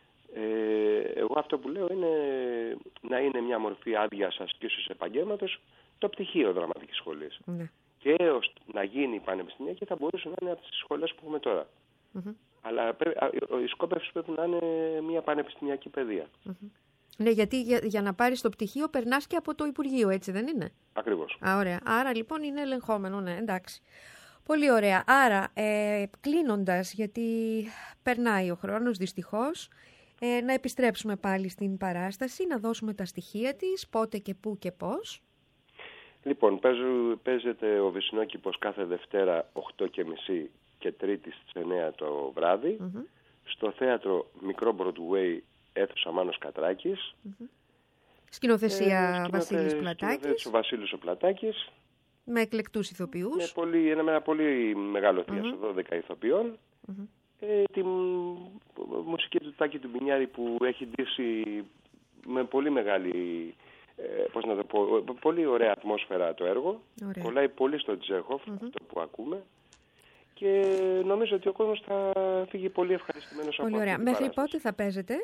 Ε, εγώ αυτό που λέω είναι να είναι μια μορφή άδειας ασκήσεως επαγγέλματος το πτυχίο δραματικής σχολής. Mm. Και έως να γίνει πανεπιστημιακή θα μπορούσε να είναι από τις σχολές που έχουμε τώρα. Mm-hmm. Αλλά η σκόπευση πρέπει να είναι μια πανεπιστημιακή παιδεία. Mm-hmm. Ναι, γιατί για, για να πάρεις το πτυχίο περνάς και από το Υπουργείο, έτσι δεν είναι? Ακριβώς. Α, ωραία. Άρα λοιπόν είναι ελεγχόμενο, ναι, εντάξει. Πολύ ωραία. Άρα, ε, κλείνοντας, γιατί περνάει ο χρόνος δυστυχώς, ε, να επιστρέψουμε πάλι στην παράσταση, να δώσουμε τα στοιχεία της, πότε και πού και πώς. Λοιπόν, παίζεται ο Βυσσινόκηπος κάθε Δευτέρα οκτώ και μισή και Τρίτη στις εννιά το βράδυ, mm-hmm. στο θέατρο Μικρό Broadway, αίθουσα Μάνος Κατράκης. Mm-hmm. Σκηνοθεσία ε, Βασίλης Πλατάκης. Ο Βασίλης ο Πλατάκης. Με εκλεκτούς ηθοποιούς. Με, πολύ, ένα, με ένα πολύ μεγάλο θίασο, mm-hmm. δώδεκα ηθοποιών. Mm-hmm. Ε, τη μουσική του Τάκη του Μπινιάρη που έχει ντύσει με πολύ μεγάλη, ε, πώς να το πω, πολύ ωραία ατμόσφαιρα το έργο. Ωραία. Κολλάει πολύ στο Τσέχοφ, mm-hmm. αυτό που ακούμε. Και νομίζω ότι ο κόσμος θα φύγει πολύ ευχαριστημένος από πολύ ωραία. Μέχρι πότε θα παίζετε?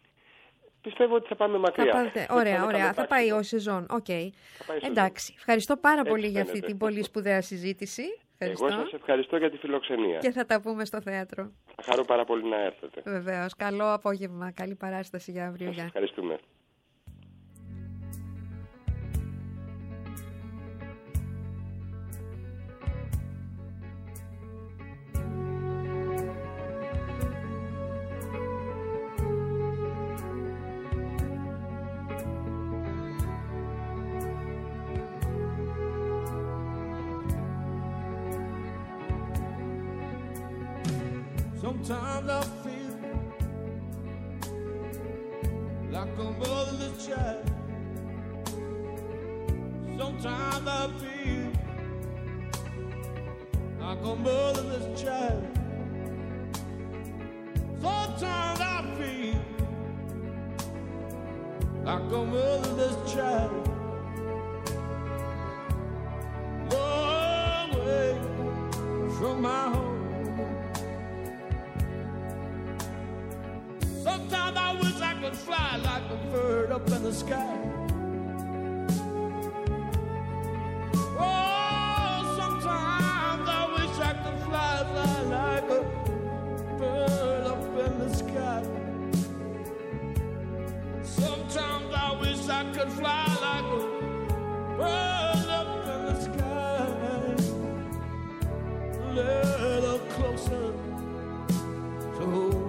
Πιστεύω ότι θα πάμε μακριά. Θα πάτε... Ωραία, ωραία. Θα πάει ο σεζόν. Okay. Εντάξει. Ευχαριστώ πάρα Έτσι πολύ φαίνεται. για αυτή την πολύ σπουδαία συζήτηση. Ευχαριστώ. Εγώ σας ευχαριστώ για τη φιλοξενία. Και θα τα πούμε στο θέατρο. Θα χαρώ πάρα πολύ να έρθετε. Βεβαίως. Καλό απόγευμα. Καλή παράσταση για αύριο. Σας ευχαριστούμε. Sometimes I feel like a motherless child. Sometimes I feel like a motherless child. Sometimes I feel like a motherless child. Long way from my home. Sometimes I wish I could fly like a bird up in the sky. Oh, sometimes I wish I could fly, fly like a bird up in the sky. Sometimes I wish I could fly like a bird up in the sky. A little closer to home.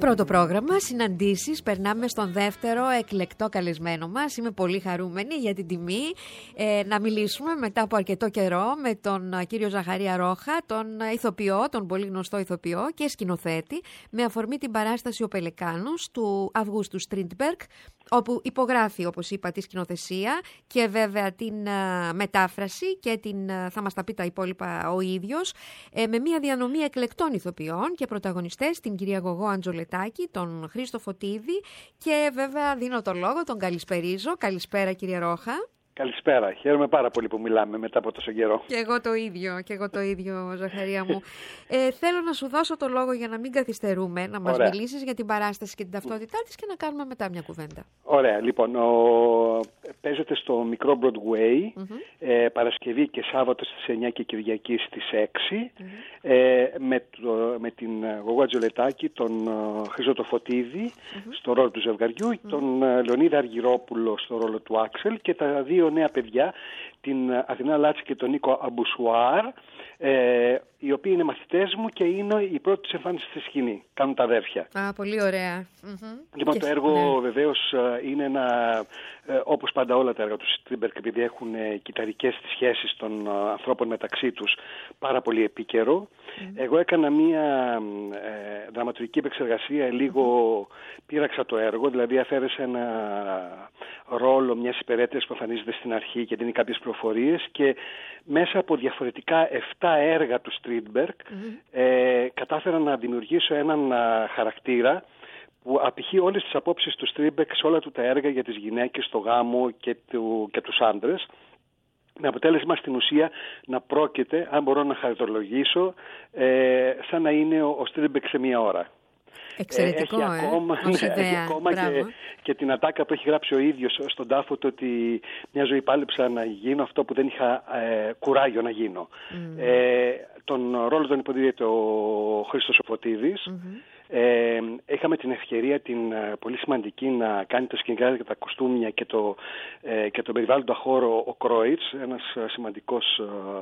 πρώτο πρόγραμμα, συναντήσεις, περνάμε στον δεύτερο εκλεκτό καλεσμένο μας. Είμαι πολύ χαρούμενη για την τιμή ε, να μιλήσουμε μετά από αρκετό καιρό με τον κύριο Ζαχαρία Ρόχα, τον ηθοποιό, τον πολύ γνωστό ηθοποιό και σκηνοθέτη, με αφορμή την παράσταση «Ο Πελεκάνος» του Αυγούστου Στριντμπεργκ, όπου υπογράφει, όπως είπα, τη σκηνοθεσία και βέβαια την uh, μετάφραση και την, uh, θα μας τα πει τα υπόλοιπα ο ίδιος, ε, με μια διανομή εκλεκτών ηθοποιών και πρωταγωνιστές, την κυρία Γογό Αντζολετάκη, τον Χρήστο Φωτίδη και βέβαια δίνω το λόγο, τον καλησπερίζω. Καλησπέρα κύριε Ρόχα. Καλησπέρα. Χαίρομαι πάρα πολύ που μιλάμε μετά από τόσο καιρό. Και εγώ το ίδιο, και εγώ το ίδιο, Ζαχαρία μου. ε, θέλω να σου δώσω το λόγο για να μην καθυστερούμε, να μας Ωραία. μιλήσεις για την παράσταση και την ταυτότητά της και να κάνουμε μετά μια κουβέντα. Ωραία. Λοιπόν, ο... παίζεται στο μικρό Broadway, mm-hmm. ε, Παρασκευή και Σάββατο στις εννιά και Κυριακή στις έξι, mm-hmm. ε, με, το... με την Γογό Αντζολετάκη, τον Χρήστο Φωτίδη mm-hmm. στο ρόλο του ζευγαριού, mm-hmm. τον Λεωνίδα Αργυρόπουλο στο ρόλο του Άξελ και τα δύο νέα παιδιά, την Αθηνά Λάτση και τον Νίκο Αμπουσουάρ, ε, οι οποίοι είναι μαθητές μου και είναι η πρώτη τους εμφάνιση στη σκηνή. Κάνουν τα αδέρφια. Α, πολύ ωραία. Mm-hmm. Λοιπόν, και... το έργο ναι. βεβαίως είναι ένα, ε, όπως πάντα όλα τα έργα του Στριντμπεργκ, επειδή έχουν ε, κυταρικές σχέσεις των ε, ανθρώπων μεταξύ τους, πάρα πολύ επίκαιρο. Mm-hmm. Εγώ έκανα μία ε, δραματουργική επεξεργασία, λίγο mm-hmm. πείραξα το έργο, δηλαδή αφαίρεσα ένα ρόλο μιας υπερέτειας που εμφανίζεται στην αρχή και δίνει κάποιες πληροφορίες και μέσα από διαφορετικά εφτά έργα του Στριντμπεργκ mm-hmm. ε, κατάφερα να δημιουργήσω έναν α, χαρακτήρα που απηχεί όλες τις απόψεις του Στριντμπεργκ σε όλα του τα έργα για τις γυναίκες, το γάμο και, του, και τους άντρες, με αποτέλεσμα στην ουσία να πρόκειται, αν μπορώ να χαρακτηρολογήσω, ε, σαν να είναι ο, ο Στριντμπεργκ σε μία ώρα. Εξαιρετικό, έχει ε, ακόμα, ως ναι, ιδέα. έχει ακόμα και, και την ατάκα που έχει γράψει ο ίδιος στον τάφο του, ότι μια ζωή πάλεψα να γίνω αυτό που δεν είχα ε, κουράγιο να γίνω. Mm. Ε, τον ρόλο τον υποδίδεται ο Χρήστος Φωτίδης. Mm-hmm. Ε, είχαμε την ευκαιρία την ε, πολύ σημαντική να κάνει τα σκηνικά και τα κοστούμια και το, ε, και το περιβάλλοντα χώρο ο Κρόιτς, ένας ε, σημαντικός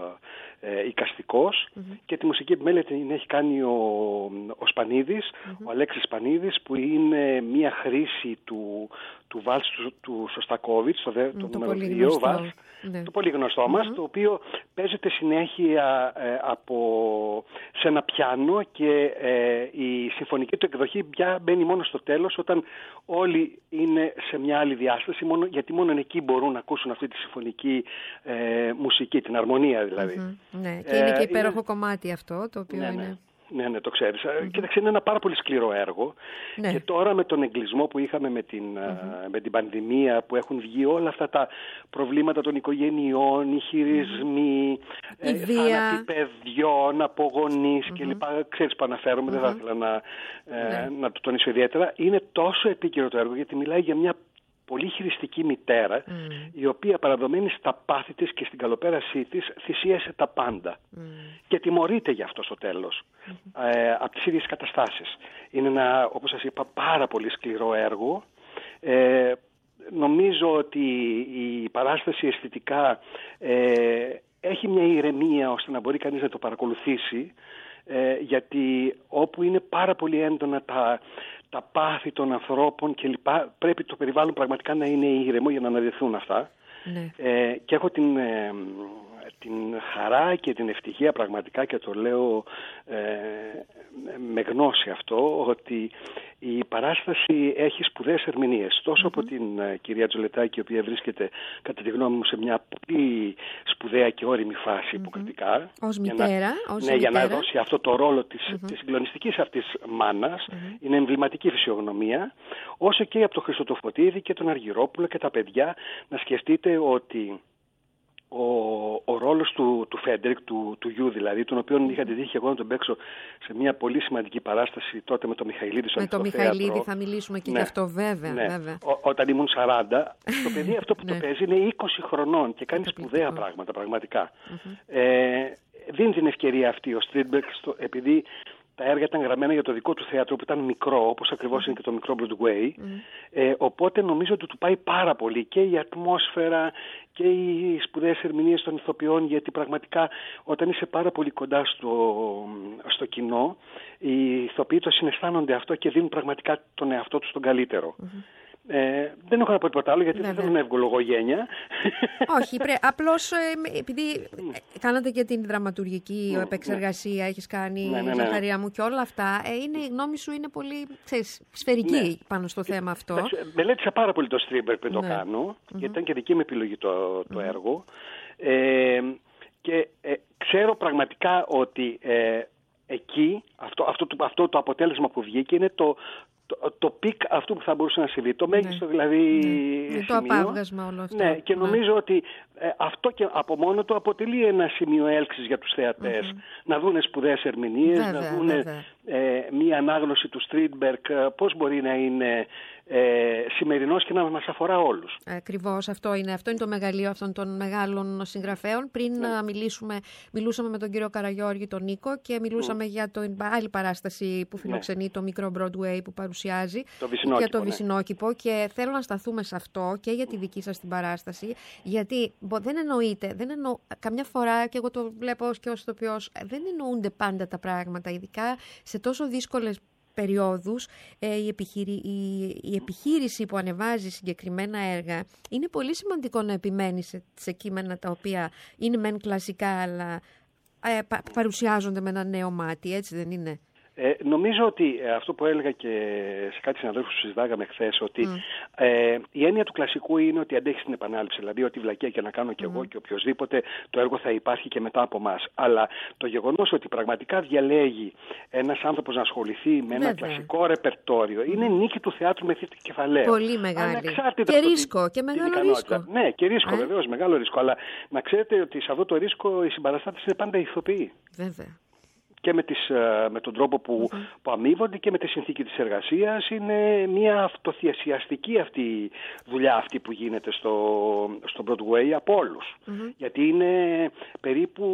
ε, ε, εικαστικός, mm-hmm. και τη μουσική επιμέλεια την έχει κάνει ο, ο Σπανίδης, mm-hmm. ο Αλέξης Σπανίδης, που είναι μια χρήση του, του βάλς του, του Σωστακόβιτς, το, mm, το, το νούμερο δύο βάλς, ναι. το πολύ γνωστό mm-hmm. μας, το οποίο παίζεται συνέχεια ε, από, σε ένα πιάνο και ε, η συμφωνική του εκδοχή πια μπαίνει μόνο στο τέλος, όταν όλοι είναι σε μια άλλη διάσταση, μόνο, γιατί μόνο εκεί μπορούν να ακούσουν αυτή τη συμφωνική ε, μουσική, την αρμονία δηλαδή. Mm-hmm. Ναι, και είναι ε, και υπέροχο είναι... κομμάτι αυτό, το οποίο ναι, είναι... Ναι. Ναι, ναι, το ξέρεις. Mm-hmm. Κοίταξε, είναι ένα πάρα πολύ σκληρό έργο. Ναι. Και τώρα με τον εγκλισμό που είχαμε με την, mm-hmm. με την πανδημία, που έχουν βγει όλα αυτά τα προβλήματα των οικογενειών, οι χειρισμοί, mm-hmm. ε, θάνατοι παιδιών, από γονείς mm-hmm. κλπ. Ξέρεις που αναφέρομαι, mm-hmm. δεν θα ήθελα να, ε, mm-hmm. να το τονίσω ιδιαίτερα. Είναι τόσο επίκαιρο το έργο, γιατί μιλάει για μια πολύ χειριστική μητέρα, mm. η οποία παραδομένη στα πάθη της και στην καλοπέρασή της θυσίασε τα πάντα mm. και τιμωρείται γι' αυτό στο τέλος mm. ε, από τις ίδιες καταστάσεις. Είναι ένα, όπως σας είπα, πάρα πολύ σκληρό έργο. Ε, νομίζω ότι η παράσταση αισθητικά ε, έχει μια ηρεμία ώστε να μπορεί κανείς να το παρακολουθήσει, ε, γιατί όπου είναι πάρα πολύ έντονα τα τα πάθη των ανθρώπων κλπ. Πρέπει το περιβάλλον πραγματικά να είναι ήρεμο για να αναδεθούν αυτά. Ναι. Ε, και έχω την, ε, την χαρά και την ευτυχία πραγματικά, και το λέω ε, με γνώση αυτό, ότι η παράσταση έχει σπουδαίες ερμηνείες. Τόσο mm-hmm. από την uh, κυρία Αντζολετάκη, η οποία βρίσκεται κατά τη γνώμη μου σε μια πολύ σπουδαία και όριμη φάση mm-hmm. υποκριτικά. Ως μητέρα. Να, ως ναι, μητέρα. για να δώσει αυτό το ρόλο της, mm-hmm. της συγκλονιστικής αυτής μάνας. Mm-hmm. Είναι εμβληματική φυσιογνωμία. Όσο και από τον Χρήστο Φωτίδη και τον Αργυρόπουλο και τα παιδιά, να σκεφτείτε ότι Ο, ο ρόλος του, του Φέντρικ, του, του γιου δηλαδή, τον οποίον είχα τη τύχη εγώ να τον παίξω σε μια πολύ σημαντική παράσταση τότε με τον Μιχαηλίδη στο Με τον Μιχαηλίδη θα μιλήσουμε και ναι, γι' αυτό βέβαια. Ναι. βέβαια. Ό, όταν ήμουν σαράντα, το παιδί αυτό που το παίζει είναι είκοσι χρονών και κάνει σπουδαία πράγματα πραγματικά. Mm-hmm. Ε, δίνει την ευκαιρία αυτή ο Στριντμπεργκ, επειδή τα έργα ήταν γραμμένα για το δικό του θέατρο που ήταν μικρό, όπως ακριβώς mm. είναι και το μικρό Broadway. Mm. Ε, οπότε νομίζω ότι του πάει πάρα πολύ και η ατμόσφαιρα και οι σπουδαίες ερμηνείες των ηθοποιών, γιατί πραγματικά όταν είσαι πάρα πολύ κοντά στο, στο κοινό, οι ηθοποιοί το συναισθάνονται αυτό και δίνουν πραγματικά τον εαυτό τους τον καλύτερο. Mm-hmm. Ε, δεν έχω να πω τίποτα άλλο γιατί Βέβαια. δεν θέλω να ευγολογογένεια. Όχι, πρέ, απλώς ε, επειδή κάνατε και την δραματουργική mm, επεξεργασία, ναι. έχεις κάνει ναι, ναι, ναι. Ζαχαρία μου και όλα αυτά, ε, είναι, η γνώμη σου είναι πολύ ξέρεις, σφαιρική ναι. πάνω στο θέμα αυτό. Μελέτησα πάρα πολύ το Strindberg πριν ναι. το κάνω, mm-hmm. γιατί ήταν και δική μου επιλογή το, το mm-hmm. έργο. Ε, και ε, ξέρω πραγματικά ότι ε, εκεί αυτό, αυτό, αυτό, αυτό το αποτέλεσμα που βγήκε είναι το Το, το πικ αυτού που θα μπορούσε να συμβεί, το μέγιστο ναι. δηλαδή ναι. το απάβγασμα όλο αυτό. Ναι, και νομίζω ναι. ότι ε, αυτό και από μόνο του αποτελεί ένα σημείο έλξης για τους θεατές. Mm-hmm. Να δούνε σπουδαίες ερμηνείες, βέβαια, να δούνε ε, μία ανάγνωση του Strindberg, πώς μπορεί να είναι ε, σημερινός και να μας αφορά όλους. Ακριβώς, αυτό είναι, αυτό είναι το μεγαλείο αυτών των μεγάλων συγγραφέων. Πριν ναι. μιλήσουμε, μιλούσαμε με τον κύριο Καραγιώργη, τον Νίκο, και μιλούσαμε mm. για την άλλη παράσταση που φιλοξενεί ναι. το μικρό Broadway που παρουσιάζει το για το ναι. Βυσσινόκηπο, και θέλω να σταθούμε σε αυτό και για τη δική σας την παράσταση, γιατί δεν εννοείται, δεν εννο... καμιά φορά, και εγώ το βλέπω και ως ηθοποιός, δεν εννοούνται πάντα τα πράγματα, ειδικά σε τόσο δύσκολες περιόδους. ε, η, επιχειρη... η... η επιχείρηση που ανεβάζει συγκεκριμένα έργα, είναι πολύ σημαντικό να επιμένει σε, σε κείμενα τα οποία είναι μεν κλασικά, αλλά ε, πα... παρουσιάζονται με ένα νέο μάτι, έτσι δεν είναι? Ε, νομίζω ότι ε, αυτό που έλεγα και σε κάτι συναδέλφους που συζητάγαμε χθες, ότι mm. ε, η έννοια του κλασικού είναι ότι αντέχει στην επανάληψη. Δηλαδή, ό,τι βλακεία και να κάνω κι εγώ mm. και οποιοδήποτε, το έργο θα υπάρχει και μετά από εμάς. Αλλά το γεγονός ότι πραγματικά διαλέγει ένας άνθρωπος να ασχοληθεί με ένα Βέβαια. κλασικό ρεπερτόριο mm. είναι νίκη του θεάτρου με θήτη κεφαλαίου. Πολύ μεγάλη. Και ρίσκο. Και μεγάλο ρίσκο. Ναι, και ρίσκο, βεβαίως, μεγάλο ρίσκο. Αλλά να ξέρετε ότι σε αυτό το ρίσκο οι συμπαραστάτες είναι πάντα ηθοποιοί. Βέβαια. Και με, τις, με τον τρόπο που, mm-hmm. που αμείβονται και με τη συνθήκη της εργασίας. Είναι μια αυτοθυσιαστική αυτή δουλειά αυτή που γίνεται στο, στο Broadway από όλους. Mm-hmm. Γιατί είναι περίπου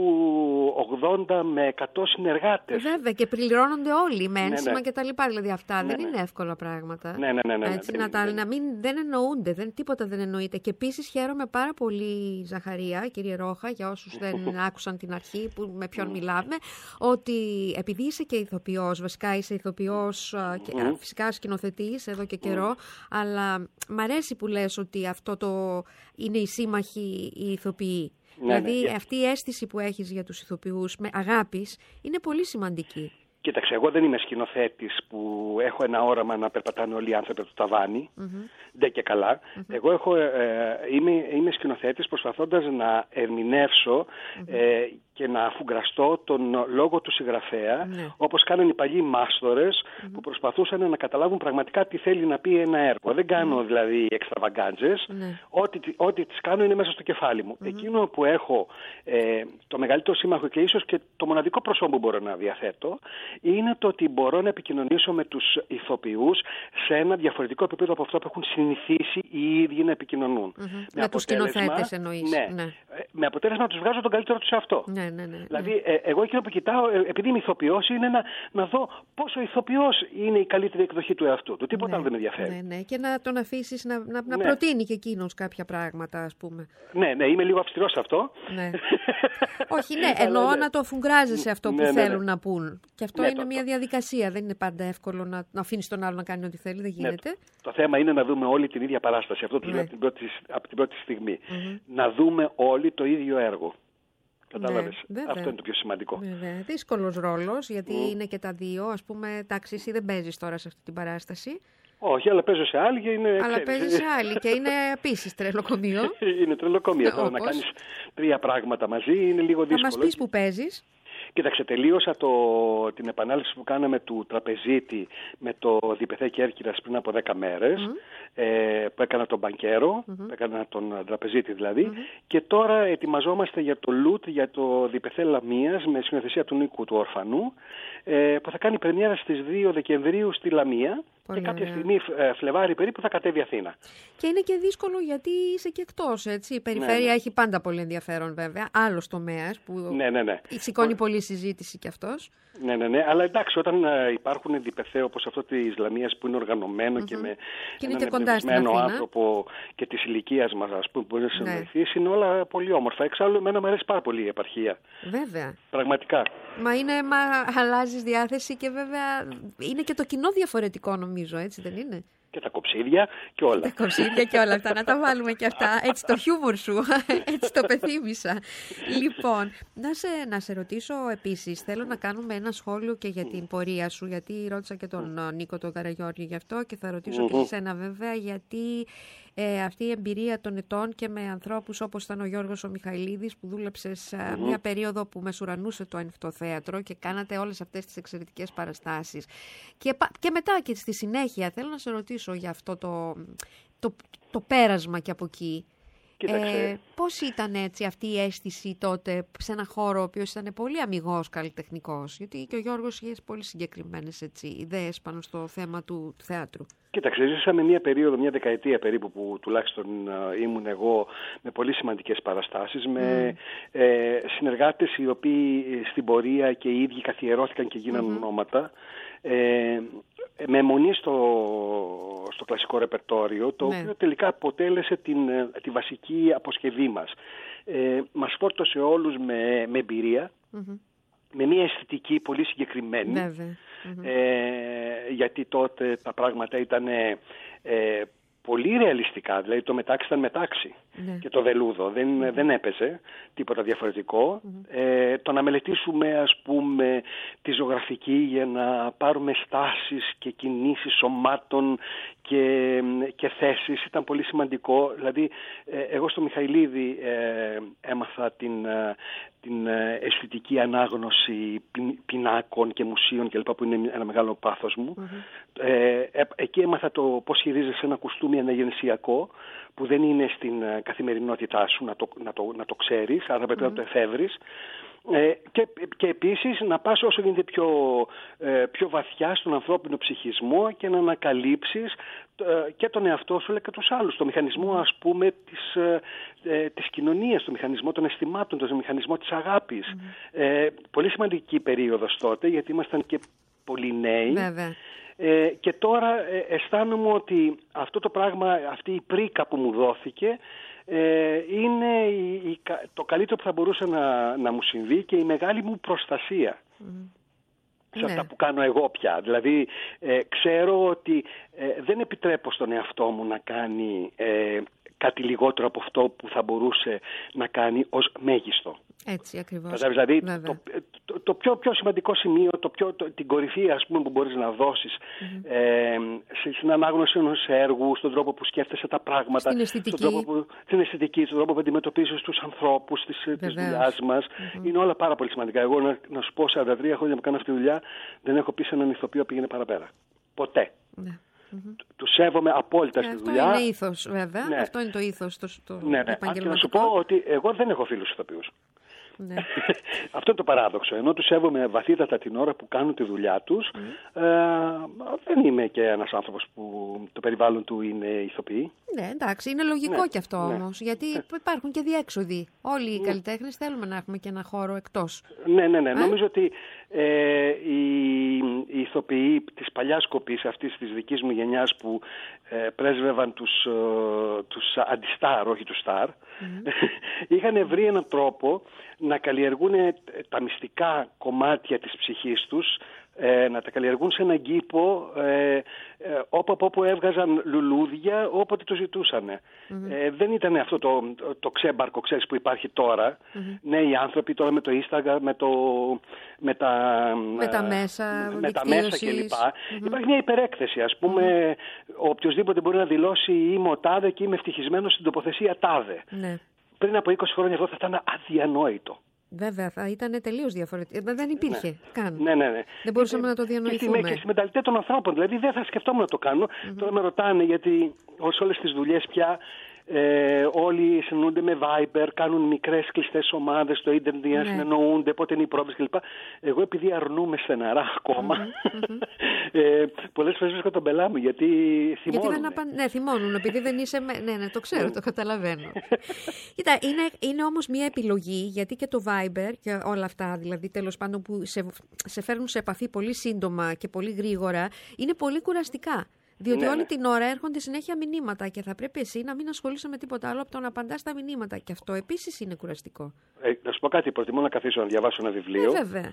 ογδόντα με εκατό συνεργάτες. Βέβαια, και πληρώνονται όλοι με ένσημα ναι, ναι. και τα λοιπά. Δηλαδή αυτά ναι, δεν ναι. είναι εύκολα πράγματα. Ναι, ναι, ναι. ναι, ναι. Έτσι, ναι, να, ναι, τα, ναι. να μην, δεν εννοούνται, δεν, τίποτα δεν εννοείται. Και επίσης χαίρομαι πάρα πολύ, Ζαχαρία, κύριε Ρόχα, για όσους δεν άκουσαν την αρχή που, με ποιον μιλάμε, ότι επειδή είσαι και ηθοποιός, βασικά είσαι ηθοποιός και mm. φυσικά σκηνοθετής εδώ και καιρό, mm. αλλά μ' αρέσει που λες ότι αυτό το είναι οι σύμμαχοι οι ηθοποιοί. Ναι, δηλαδή ναι, αυτή η αίσθηση που έχεις για τους ηθοποιούς με αγάπης είναι πολύ σημαντική. Κοίταξε, εγώ δεν είμαι σκηνοθέτης που έχω ένα όραμα να περπατάνε όλοι οι άνθρωποι από το ταβάνι. Mm-hmm. Δεν και καλά. Mm-hmm. Εγώ έχω, ε, είμαι, είμαι σκηνοθέτης προσπαθώντας να ερμηνεύσω mm-hmm. ε, και να αφουγκραστώ τον λόγο του συγγραφέα, mm-hmm. όπως κάνουν οι παλιοί μάστορες mm-hmm. που προσπαθούσαν να καταλάβουν πραγματικά τι θέλει να πει ένα έργο. Δεν κάνω mm-hmm. δηλαδή εξτραβαγκάντζες. Mm-hmm. Ό,τι, ό,τι τις κάνω είναι μέσα στο κεφάλι μου. Mm-hmm. Εκείνο που έχω ε, το μεγαλύτερο σύμμαχο και ίσως και το μοναδικό προσώπο που μπορώ να διαθέτω, είναι το ότι μπορώ να επικοινωνήσω με τους ηθοποιούς σε ένα διαφορετικό επίπεδο από αυτό που έχουν συνηθίσει οι ίδιοι να επικοινωνούν. Mm-hmm. Με, με τους σκηνοθέτες εννοείς. Ναι, ναι. Με αποτέλεσμα να τους βγάζω τον καλύτερο τους εαυτό. Ναι, ναι, ναι, δηλαδή, ναι. Ε, εγώ εκείνο που κοιτάω, ε, επειδή είμαι ηθοποιός, είναι να, να δω πόσο ηθοποιός είναι η καλύτερη εκδοχή του εαυτού του. Τίποτα ναι, άλλο δεν με ενδιαφέρει. Ναι, ναι. Και να τον αφήσεις να, να, να ναι. προτείνει και εκείνος κάποια πράγματα, ας πούμε. Ναι, ναι, είμαι λίγο αυστηρός σε αυτό. Ναι. Όχι, ναι, εννοώ ναι. να το αφουγκράζεσαι αυτό που ναι, ναι, ναι. θέλουν να πούν. Και αυτό ναι, είναι το, μια διαδικασία. Δεν είναι πάντα εύκολο να, να αφήνεις τον άλλο να κάνει ό,τι θέλει. Δεν γίνεται. Ναι, το θέμα είναι να δούμε όλοι την ίδια παράσταση. Αυτό το ναι. λέω από την πρώτη, από την πρώτη στιγμή. Mm-hmm. Να δούμε όλοι το ίδιο έργο. Κατάλαβες. Ναι, αυτό είναι το πιο σημαντικό. Βέβαια. Δύσκολος ρόλος, γιατί mm. είναι και τα δύο. Ας πούμε, εντάξει, εσύ δεν παίζεις τώρα σε αυτή την παράσταση. Όχι, αλλά παίζω σε άλλη και είναι. Αλλά παίζεις σε άλλη και είναι επίσης τρελοκομείο. Είναι τρελοκομείο. Τώρα να κάνεις τρία πράγματα μαζί είναι λίγο δύσκολο. Θα μας πεις που παίζεις. Κοίταξε, τελείωσα το, την επανάληψη που κάναμε του Τραπεζίτη με το Διπεθέ Κέρκυρας πριν από δέκα μέρες. Mm. ε, που έκανα τον μπανκέρο, mm-hmm. που έκανα τον τραπεζίτη δηλαδή, mm-hmm. και τώρα ετοιμαζόμαστε για το Λουτ, για το Διπεθέ Λαμίας, με σκηνοθεσία του Νίκου του Ορφανού, ε, που θα κάνει πρεμιέρα στις δύο Δεκεμβρίου στη Λαμία. Πολύ και κάποια ωραία. Στιγμή, Φλεβάρι περίπου, θα κατέβει Αθήνα. Και είναι και δύσκολο γιατί είσαι και εκτός, έτσι. Η περιφέρεια ναι, ναι. έχει πάντα πολύ ενδιαφέρον, βέβαια. Άλλος τομέας που ναι, ναι, ναι. σηκώνει πολλή συζήτηση κι αυτός. Ναι, ναι, ναι. Αλλά εντάξει, όταν uh, υπάρχουν διπεθέ όπως αυτό της Λαμίας που είναι οργανωμένο mm-hmm. και με και έναν εμπνευσμένο άνθρωπο και της ηλικίας μας, ας πούμε, που μπορεί να συνδεθείς, ναι. είναι όλα πολύ όμορφα. Εξάλλου, εμένα μου αρέσει πάρα πολύ η επαρχία. Βέβαια. Πραγματικά. Μα είναι, μα αλλάζεις διάθεση και βέβαια είναι και το κοινό διαφορετικό, νομίζω, έτσι δεν είναι? Και τα κοψίδια και όλα. Τα κοψίδια και όλα αυτά, να τα βάλουμε και αυτά. Έτσι το χιούμορ σου, έτσι το πεθύμησα. Λοιπόν, να σε, να σε ρωτήσω επίσης, θέλω να κάνουμε ένα σχόλιο και για την πορεία σου, γιατί ρώτησα και τον Νίκο τον Καραγιώργη γι' αυτό και θα ρωτήσω mm-hmm. και εσένα βέβαια, γιατί ε, αυτή η εμπειρία των ετών και με ανθρώπους όπως ήταν ο Γιώργος ο Μιχαηλίδης που δούλεψες mm-hmm. μια περίοδο που μεσουρανούσε το Ανοιχτό Θέατρο και κάνατε όλες αυτές τις εξαιρετικές παραστάσεις. Και, και μετά και στη συνέχεια θέλω να σε ρωτήσω για αυτό το, το, το πέρασμα και από εκεί. Ε, πώς ήταν έτσι αυτή η αίσθηση τότε σε ένα χώρο ο οποίος ήταν πολύ αμιγός καλλιτεχνικός? Γιατί και ο Γιώργος είχε πολύ συγκεκριμένες έτσι, ιδέες πάνω στο θέμα του, του θεάτρου. Κοίταξε, ζήσαμε μια περίοδο, μια δεκαετία περίπου που τουλάχιστον uh, ήμουν εγώ με πολύ σημαντικές παραστάσεις, με mm. ε, συνεργάτες οι οποίοι στην πορεία και οι ίδιοι καθιερώθηκαν και γίναν mm-hmm. ονόματα. Ε, με αιμονή στο, στο κλασικό ρεπερτόριο, το ναι. οποίο τελικά αποτέλεσε την, τη βασική αποσκευή μας. Ε, μας φόρτωσε όλους με, με εμπειρία, mm-hmm. με μια αισθητική πολύ συγκεκριμένη, mm-hmm. ε, γιατί τότε τα πράγματα ήταν ε, πολύ ρεαλιστικά, δηλαδή το μετάξι ήταν μετάξι ναι. και το βελούδο δεν, mm-hmm. δεν έπαιζε τίποτα διαφορετικό. Mm-hmm. Ε, το να μελετήσουμε ας πούμε τη ζωγραφική για να πάρουμε στάσεις και κινήσεις σωμάτων και, και θέσεις ήταν πολύ σημαντικό. Δηλαδή ε, εγώ στο Μιχαηλίδη ε, έμαθα την, ε, την αισθητική ανάγνωση πινάκων και μουσείων κλπ, που είναι ένα μεγάλο πάθος μου. Mm-hmm. Ε, ε, εκεί έμαθα το πώς χειρίζεσαι ένα κουστούμι αναγεννησιακό που δεν είναι στην καθημερινότητά σου να το, να το, να το ξέρεις, άρα πρέπει mm-hmm. να το εφεύρεις. Ε, και, και επίσης να πας όσο γίνεται πιο, ε, πιο βαθιά στον ανθρώπινο ψυχισμό και να ανακαλύψεις ε, και τον εαυτό σου αλλά και τους άλλους, το μηχανισμό ας πούμε της, ε, της κοινωνίας, το μηχανισμό των αισθημάτων, το μηχανισμό της αγάπης. Mm-hmm. Ε, πολύ σημαντική περίοδος τότε γιατί ήμασταν και πολύ νέοι. Βέβαια. Ε, και τώρα ε, αισθάνομαι ότι αυτό το πράγμα, αυτή η πρίκα που μου δόθηκε ε, είναι η, η, το καλύτερο που θα μπορούσε να, να μου συμβεί και η μεγάλη μου προστασία mm. σε ναι. αυτά που κάνω εγώ πια. Δηλαδή ε, ξέρω ότι ε, δεν επιτρέπω στον εαυτό μου να κάνει ε, κάτι λιγότερο από αυτό που θα μπορούσε να κάνει ως μέγιστο. Έτσι ακριβώς. Δηλαδή το, το, το πιο, πιο σημαντικό σημείο, το πιο, το, την κορυφή ας πούμε, που μπορείς να δώσεις mm-hmm. ε, στην ανάγνωση ενός έργου, στον τρόπο που σκέφτεσαι τα πράγματα, στην αισθητική, στον τρόπο που, στην αισθητική, στον τρόπο που αντιμετωπίζεις τους ανθρώπους της, της δουλειάς μας. Mm-hmm. Είναι όλα πάρα πολύ σημαντικά. Εγώ να, να σου πω σαράντα τρία χρόνια που κάνω αυτή τη δουλειά δεν έχω πει σε έναν ηθοποιό πήγαινε παραπέρα. Ποτέ. Ναι. Mm-hmm. Του σέβομαι απόλυτα στη δουλειά. Αυτό είναι ήθος βέβαια. Ναι. Αυτό είναι το ήθος το, το ναι, ναι. επαγγελματικό. Και να σου πω ότι εγώ δεν έχω φίλους ηθοποιούς. Ναι. Αυτό είναι το παράδοξο. Ενώ τους σέβομαι βαθύτατα την ώρα που κάνουν τη δουλειά τους, mm. ε, δεν είμαι και ένας άνθρωπος που το περιβάλλον του είναι ηθοποιοί. Ναι, εντάξει, είναι λογικό ναι, κι αυτό ναι. όμως, γιατί ναι. υπάρχουν και διέξοδοι. Όλοι οι ναι. καλλιτέχνες θέλουμε να έχουμε και ένα χώρο εκτός. Ναι, ναι, ναι. Ε? Νομίζω ότι ε, οι, οι ηθοποιοί της παλιάς κοπής αυτής της δικής μου γενιάς που ε, πρέσβευαν τους, ε, τους αντιστάρ, όχι τους στάρ, mm. είχαν βρει έναν τρόπο να καλλιεργούν τα μυστικά κομμάτια της ψυχής τους, ε, να τα καλλιεργούν σε έναν κήπο ε, ε, όπου από όπου έβγαζαν λουλούδια όποτε το ζητούσαν. Mm-hmm. Ε, δεν ήταν αυτό το, το, το ξέμπαρκο, ξέρεις, που υπάρχει τώρα. Mm-hmm. Νέοι άνθρωποι τώρα με το Instagram, με, το, με, τα, με τα μέσα, με τα μέσα κλπ. Mm-hmm. Υπάρχει μια υπερέκθεση, ας πούμε, mm-hmm. οποιοσδήποτε μπορεί να δηλώσει είμαι ο τάδε και είμαι ευτυχισμένος στην τοποθεσία τάδε. Mm-hmm. Πριν από είκοσι χρόνια αυτό θα ήταν αδιανόητο. Βέβαια, θα ήταν τελείως διαφορετικό. Δεν υπήρχε ναι. καν. Ναι, ναι, ναι. Δεν μπορούσαμε ε, να το διανοηθούμε. Και στη, και στη μενταλιτέ των ανθρώπων. Δηλαδή δεν θα σκεφτόμουν να το κάνω. Mm-hmm. Τώρα με ρωτάνε γιατί σε όλες τις δουλειές πια ε, όλοι συνεννοούνται με Viber, κάνουν μικρές κλειστές ομάδες στο ίντερνετ για να ναι. συνεννοούνται, πότε είναι οι πρόβες κλπ. Εγώ επειδή αρνούμαι στεναρά ακόμα, mm-hmm. ε, πολλές φορές βρίσκω τον πελά μου γιατί θυμώνουν. Γιατί δεν απα... Ναι, θυμώνουν, επειδή δεν είσαι... Με... Ναι, ναι, το ξέρω, το καταλαβαίνω. Κοίτα, είναι, είναι όμως μια επιλογή, γιατί και το Viber και όλα αυτά, δηλαδή τέλος πάντων που σε, σε φέρνουν σε επαφή πολύ σύντομα και πολύ γρήγορα, είναι πολύ κουραστικά. Διότι ναι, όλη ναι. την ώρα έρχονται συνέχεια μηνύματα και θα πρέπει εσύ να μην ασχολείσαι με τίποτα άλλο από το να απαντάς τα μηνύματα. Και αυτό επίσης είναι κουραστικό. Ε, να σου πω κάτι, προτιμώ να καθίσω να διαβάσω ένα βιβλίο ε, βέβαια.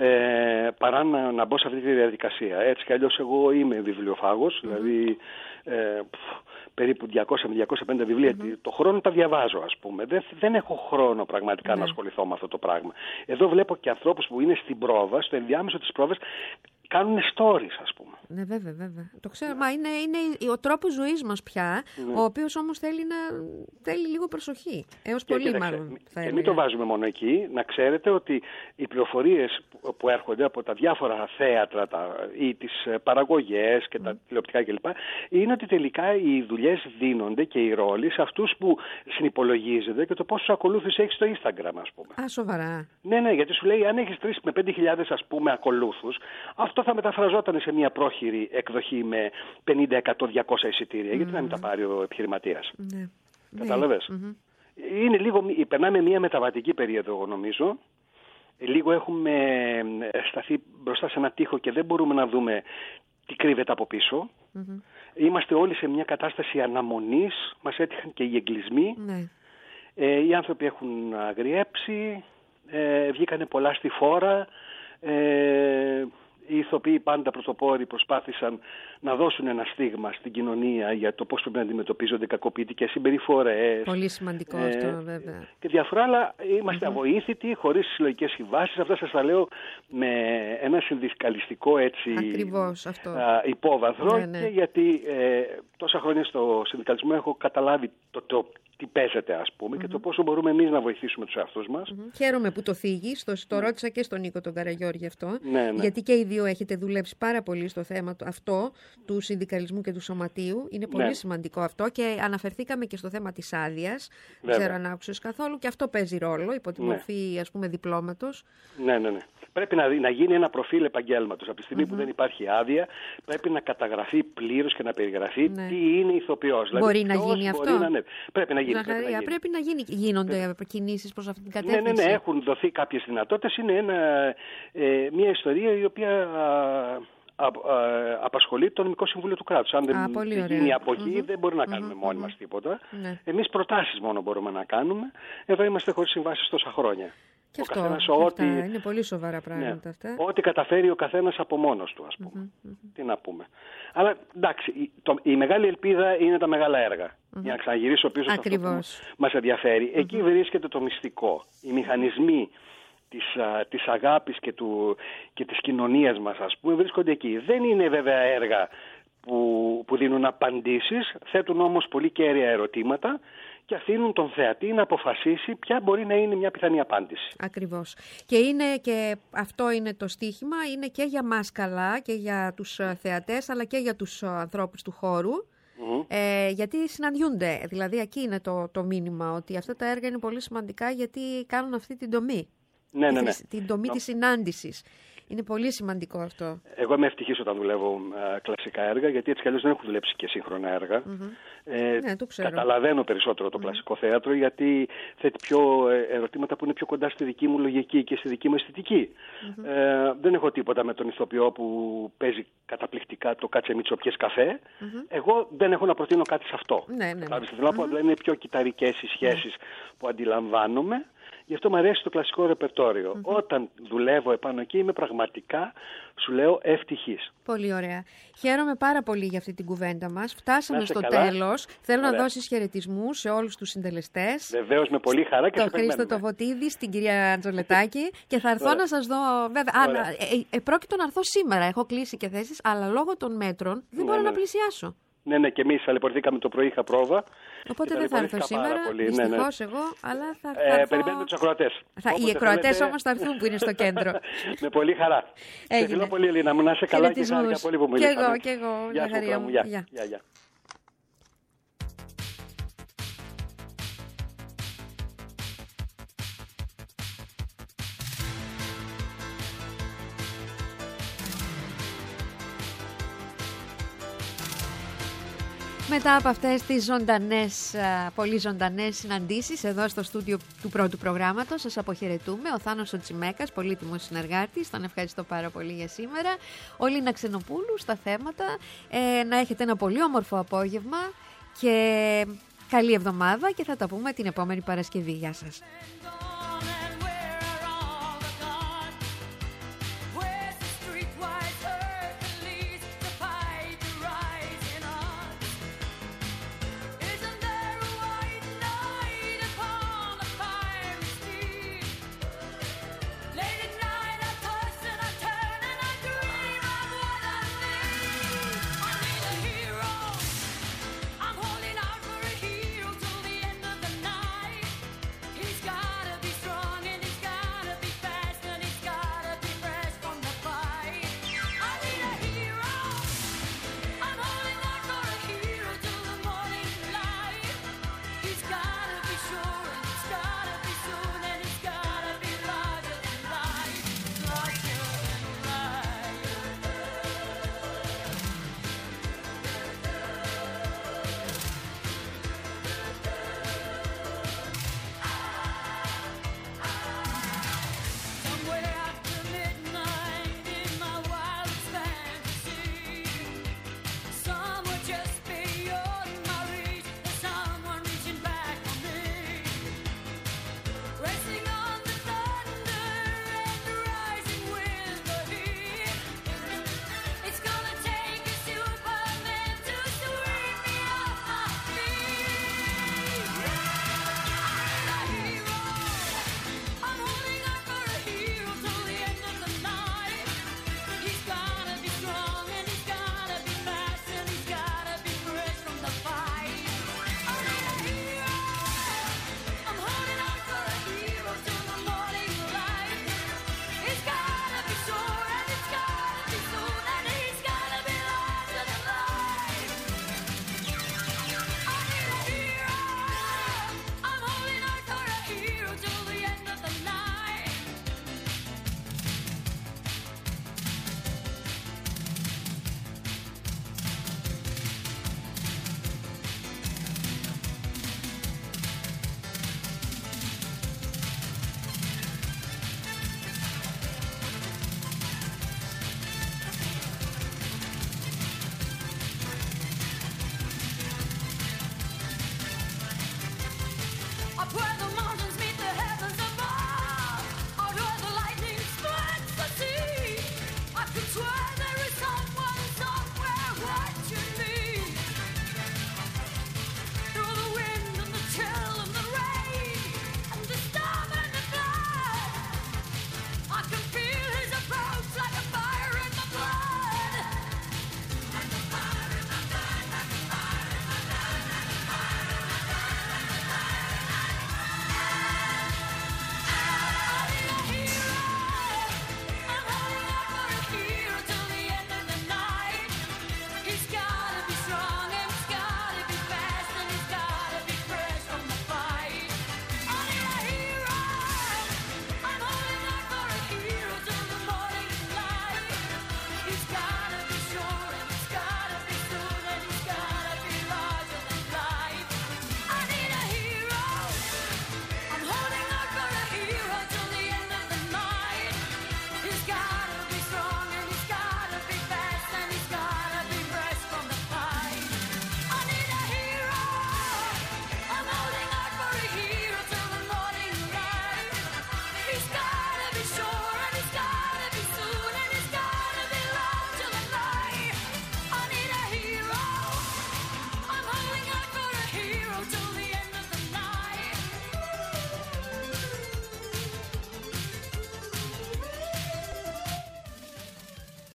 Ε, παρά να, να μπω σε αυτή τη διαδικασία. Έτσι κι αλλιώς εγώ είμαι βιβλιοφάγος, mm-hmm. δηλαδή ε, περίπου διακόσια με διακόσια πενήντα βιβλία mm-hmm. το χρόνο τα διαβάζω, ας πούμε. Δεν, δεν έχω χρόνο πραγματικά mm-hmm. να ασχοληθώ με αυτό το πράγμα. Εδώ βλέπω και ανθρώπους που είναι στην πρόβα, στο ενδιάμεσο της πρόβας, κάνουν stories, ας πούμε. Ναι, βέβαια, βέβαια. Το ξέρω. Μα είναι, είναι ο τρόπος ζωής μας πια, ναι. ο οποίος όμως θέλει, να, θέλει λίγο προσοχή. Έως και, πολύ κοίταξε, μάλλον. Θα και μην το βάζουμε μόνο εκεί. Να ξέρετε ότι οι πληροφορίες που έρχονται από τα διάφορα θέατρα τα, ή τις παραγωγές και mm. τα τηλεοπτικά κλπ. Είναι ότι τελικά οι δουλειές δίνονται και οι ρόλοι σε αυτούς που συνυπολογίζεται και το πόσους ακολούθους έχεις στο Instagram, ας πούμε. Α, σοβαρά. Ναι, ναι, γιατί σου λέει αν έχεις τρεις με πέντε χιλιάδες ας πούμε ακολούθους, αυτό θα μεταφραζόταν σε μια πρόχειρη εκδοχή με πενήντα, εκατό, διακόσια εισιτήρια. Mm-hmm. Γιατί να μην τα πάρει ο επιχειρηματίας. Mm-hmm. Κατάλαβες. Mm-hmm. Είναι λίγο, περνάμε μια μεταβατική περίοδο, εγώ νομίζω. Λίγο έχουμε σταθεί μπροστά σε ένα τοίχο και δεν μπορούμε να δούμε τι κρύβεται από πίσω. Mm-hmm. Είμαστε όλοι σε μια κατάσταση αναμονής. Μας έτυχαν και οι εγκλισμοί. Mm-hmm. Ε, οι άνθρωποι έχουν αγριέψει. Ε, βγήκανε πολλά στη φόρα. Ε, οι ηθοποιοί πάντα πρωτοπόροι προσπάθησαν να δώσουν ένα στίγμα στην κοινωνία για το πώς πρέπει να αντιμετωπίζονται κακοποιητικές συμπεριφορές. Πολύ σημαντικό ε, αυτό, βέβαια. Και διάφορα άλλα. Είμαστε mm-hmm. αβοήθητοι, χωρίς συλλογικές συμβάσεις. Αυτά σας τα λέω με ένα συνδικαλιστικό έτσι αυτό. Α, υπόβαθρο. Ναι, ναι. Και γιατί ε, τόσα χρόνια στο συνδικαλισμό έχω καταλάβει το, το τι παίζεται, ας πούμε, mm-hmm. και το πόσο μπορούμε εμείς να βοηθήσουμε τους εαυτούς μας. Mm-hmm. Χαίρομαι που το θίγεις. Το, το ρώτησα και στον Νίκο τον Καραγιώργη αυτό. Ναι, ναι. Γιατί και οι δύο έχετε δουλέψει πάρα πολύ στο θέμα αυτό του συνδικαλισμού και του σωματείου. Είναι πολύ ναι. σημαντικό αυτό και αναφερθήκαμε και στο θέμα της άδειας. Δεν ξέρω αν άκουσες καθόλου. Και αυτό παίζει ρόλο υπό τη μορφή, ναι. ας πούμε, διπλώματος. Ναι, ναι, ναι. Πρέπει να, να γίνει ένα προφίλ επαγγέλματος. Από τη στιγμή mm-hmm. που δεν υπάρχει άδεια, πρέπει να καταγραφεί πλήρως και να περιγραφεί ναι. τι είναι ηθοποιός. Μπορεί δηλαδή, να γίνει αυτό. Να, ναι. Πρέπει να γίνει. Ζαχαρία, πρέπει να γίνει. Πρέπει να γίνει. Γίνονται κινήσεις προς αυτή την κατεύθυνση. Ναι, ναι, ναι. Έχουν δοθεί κάποιες δυνατότητες. Είναι ένα, ε, μια ιστορία η οποία α, α, απασχολεί το Νομικό Συμβούλιο του Κράτους. Αν α, δεν γίνει από εκεί, mm-hmm. δεν μπορούμε να κάνουμε mm-hmm. μόνοι μας τίποτα. Ναι. Εμείς προτάσεις μόνο μπορούμε να κάνουμε. Εδώ είμαστε χωρίς συμβάσεις τόσα χρόνια. Και αυτό, καθένας, ό,τι, είναι πολύ σοβαρά πράγματα ναι, αυτά. Ό,τι καταφέρει ο καθένας από μόνος του, ας πούμε. Mm-hmm, mm-hmm. Τι να πούμε. Αλλά εντάξει, η, το, η μεγάλη ελπίδα είναι τα μεγάλα έργα. Mm-hmm. Για να ξαναγυρίσω πίσω σε αυτό που μας ενδιαφέρει. Mm-hmm. Εκεί βρίσκεται το μυστικό. Οι μηχανισμοί της, α, της αγάπης και, του, και της κοινωνίας μας, ας πούμε, βρίσκονται εκεί. Δεν είναι βέβαια έργα που, που δίνουν απαντήσεις, θέτουν όμως πολύ κέρια ερωτήματα και αφήνουν τον θεατή να αποφασίσει ποια μπορεί να είναι μια πιθανή απάντηση. Ακριβώς. Και, είναι και αυτό είναι το στίχημα, είναι και για μας καλά και για τους θεατές, αλλά και για τους ανθρώπους του χώρου. Mm-hmm. Ε, γιατί συναντιούνται. Δηλαδή εκεί είναι το, το μήνυμα, ότι αυτά τα έργα είναι πολύ σημαντικά γιατί κάνουν αυτή την τομή. Ναι, ναι, ναι. Την τομή no. της συνάντησης. Είναι πολύ σημαντικό αυτό. Εγώ είμαι ευτυχής όταν δουλεύω α, κλασικά έργα, γιατί έτσι κι αλλιώς δεν έχω δουλέψει και σύγχρονα έργα. Mm-hmm. Ε, ναι, το ξέρω. Καταλαβαίνω περισσότερο το mm-hmm. κλασικό θέατρο, γιατί θέτει πιο ερωτήματα που είναι πιο κοντά στη δική μου λογική και στη δική μου αισθητική. Mm-hmm. Ε, δεν έχω τίποτα με τον ηθοποιό που παίζει καταπληκτικά το κάτσε μίτσο πιες καφέ. Mm-hmm. Εγώ δεν έχω να προτείνω κάτι σε αυτό. Ναι, ναι, ναι. Θέλω να πω, είναι πιο κυταρικές οι σχέσεις mm-hmm. που αντιλαμβάνομαι. Γι' αυτό μου αρέσει το κλασικό ρεπερτόριο. Mm-hmm. Όταν δουλεύω επάνω εκεί είμαι πραγματικά, σου λέω, ευτυχής. Πολύ ωραία. Χαίρομαι πάρα πολύ για αυτή την κουβέντα μας. Φτάσαμε στο τέλος. Θέλω ωραία. να δώσεις χαιρετισμούς σε όλους τους συντελεστές. Βεβαίως, με πολύ χαρά και το Χρήστο το Βοτίδη, στην κυρία Αντζολετάκη. Και θα έρθω να σας δω. Βέβαια, α, ε, ε, πρόκειτο να έρθω σήμερα. Έχω κλείσει και θέσεις, αλλά λόγω των μέτρων δεν ναι, μπορώ ναι. να πλησιάσω. Ναι, ναι, και εμείς ταλαιπωρηθήκαμε το πρωί, είχα πρόβα. Οπότε δεν θα έρθω σήμερα, δυστυχώς ναι, ναι. εγώ, αλλά θα, θα ε, έρθω... Περιμένουμε τους ακροατές. Θα... Οι ακροατές θέλετε... όμως θα έρθουν που είναι στο κέντρο. Με πολύ χαρά. Σε θέλω πολύ, Ελίνα μου, να είσαι καλά και χάρηκα πολύ που μου ήρθατε. Και εγώ, και εγώ. Γεια σου, χαρία μου. Γεια, γεια, γεια. Μετά από αυτές τις ζωντανές, πολύ ζωντανές συναντήσεις εδώ στο στούντιο του πρώτου προγράμματος, σας αποχαιρετούμε. Ο Θάνος ο Τσιμέκας, πολύτιμος συνεργάτης, τον ευχαριστώ πάρα πολύ για σήμερα. Ο Λίνα Ξενοπούλου στα θέματα. Ε, να έχετε ένα πολύ όμορφο απόγευμα και καλή εβδομάδα και θα τα πούμε την επόμενη Παρασκευή. Γεια σας.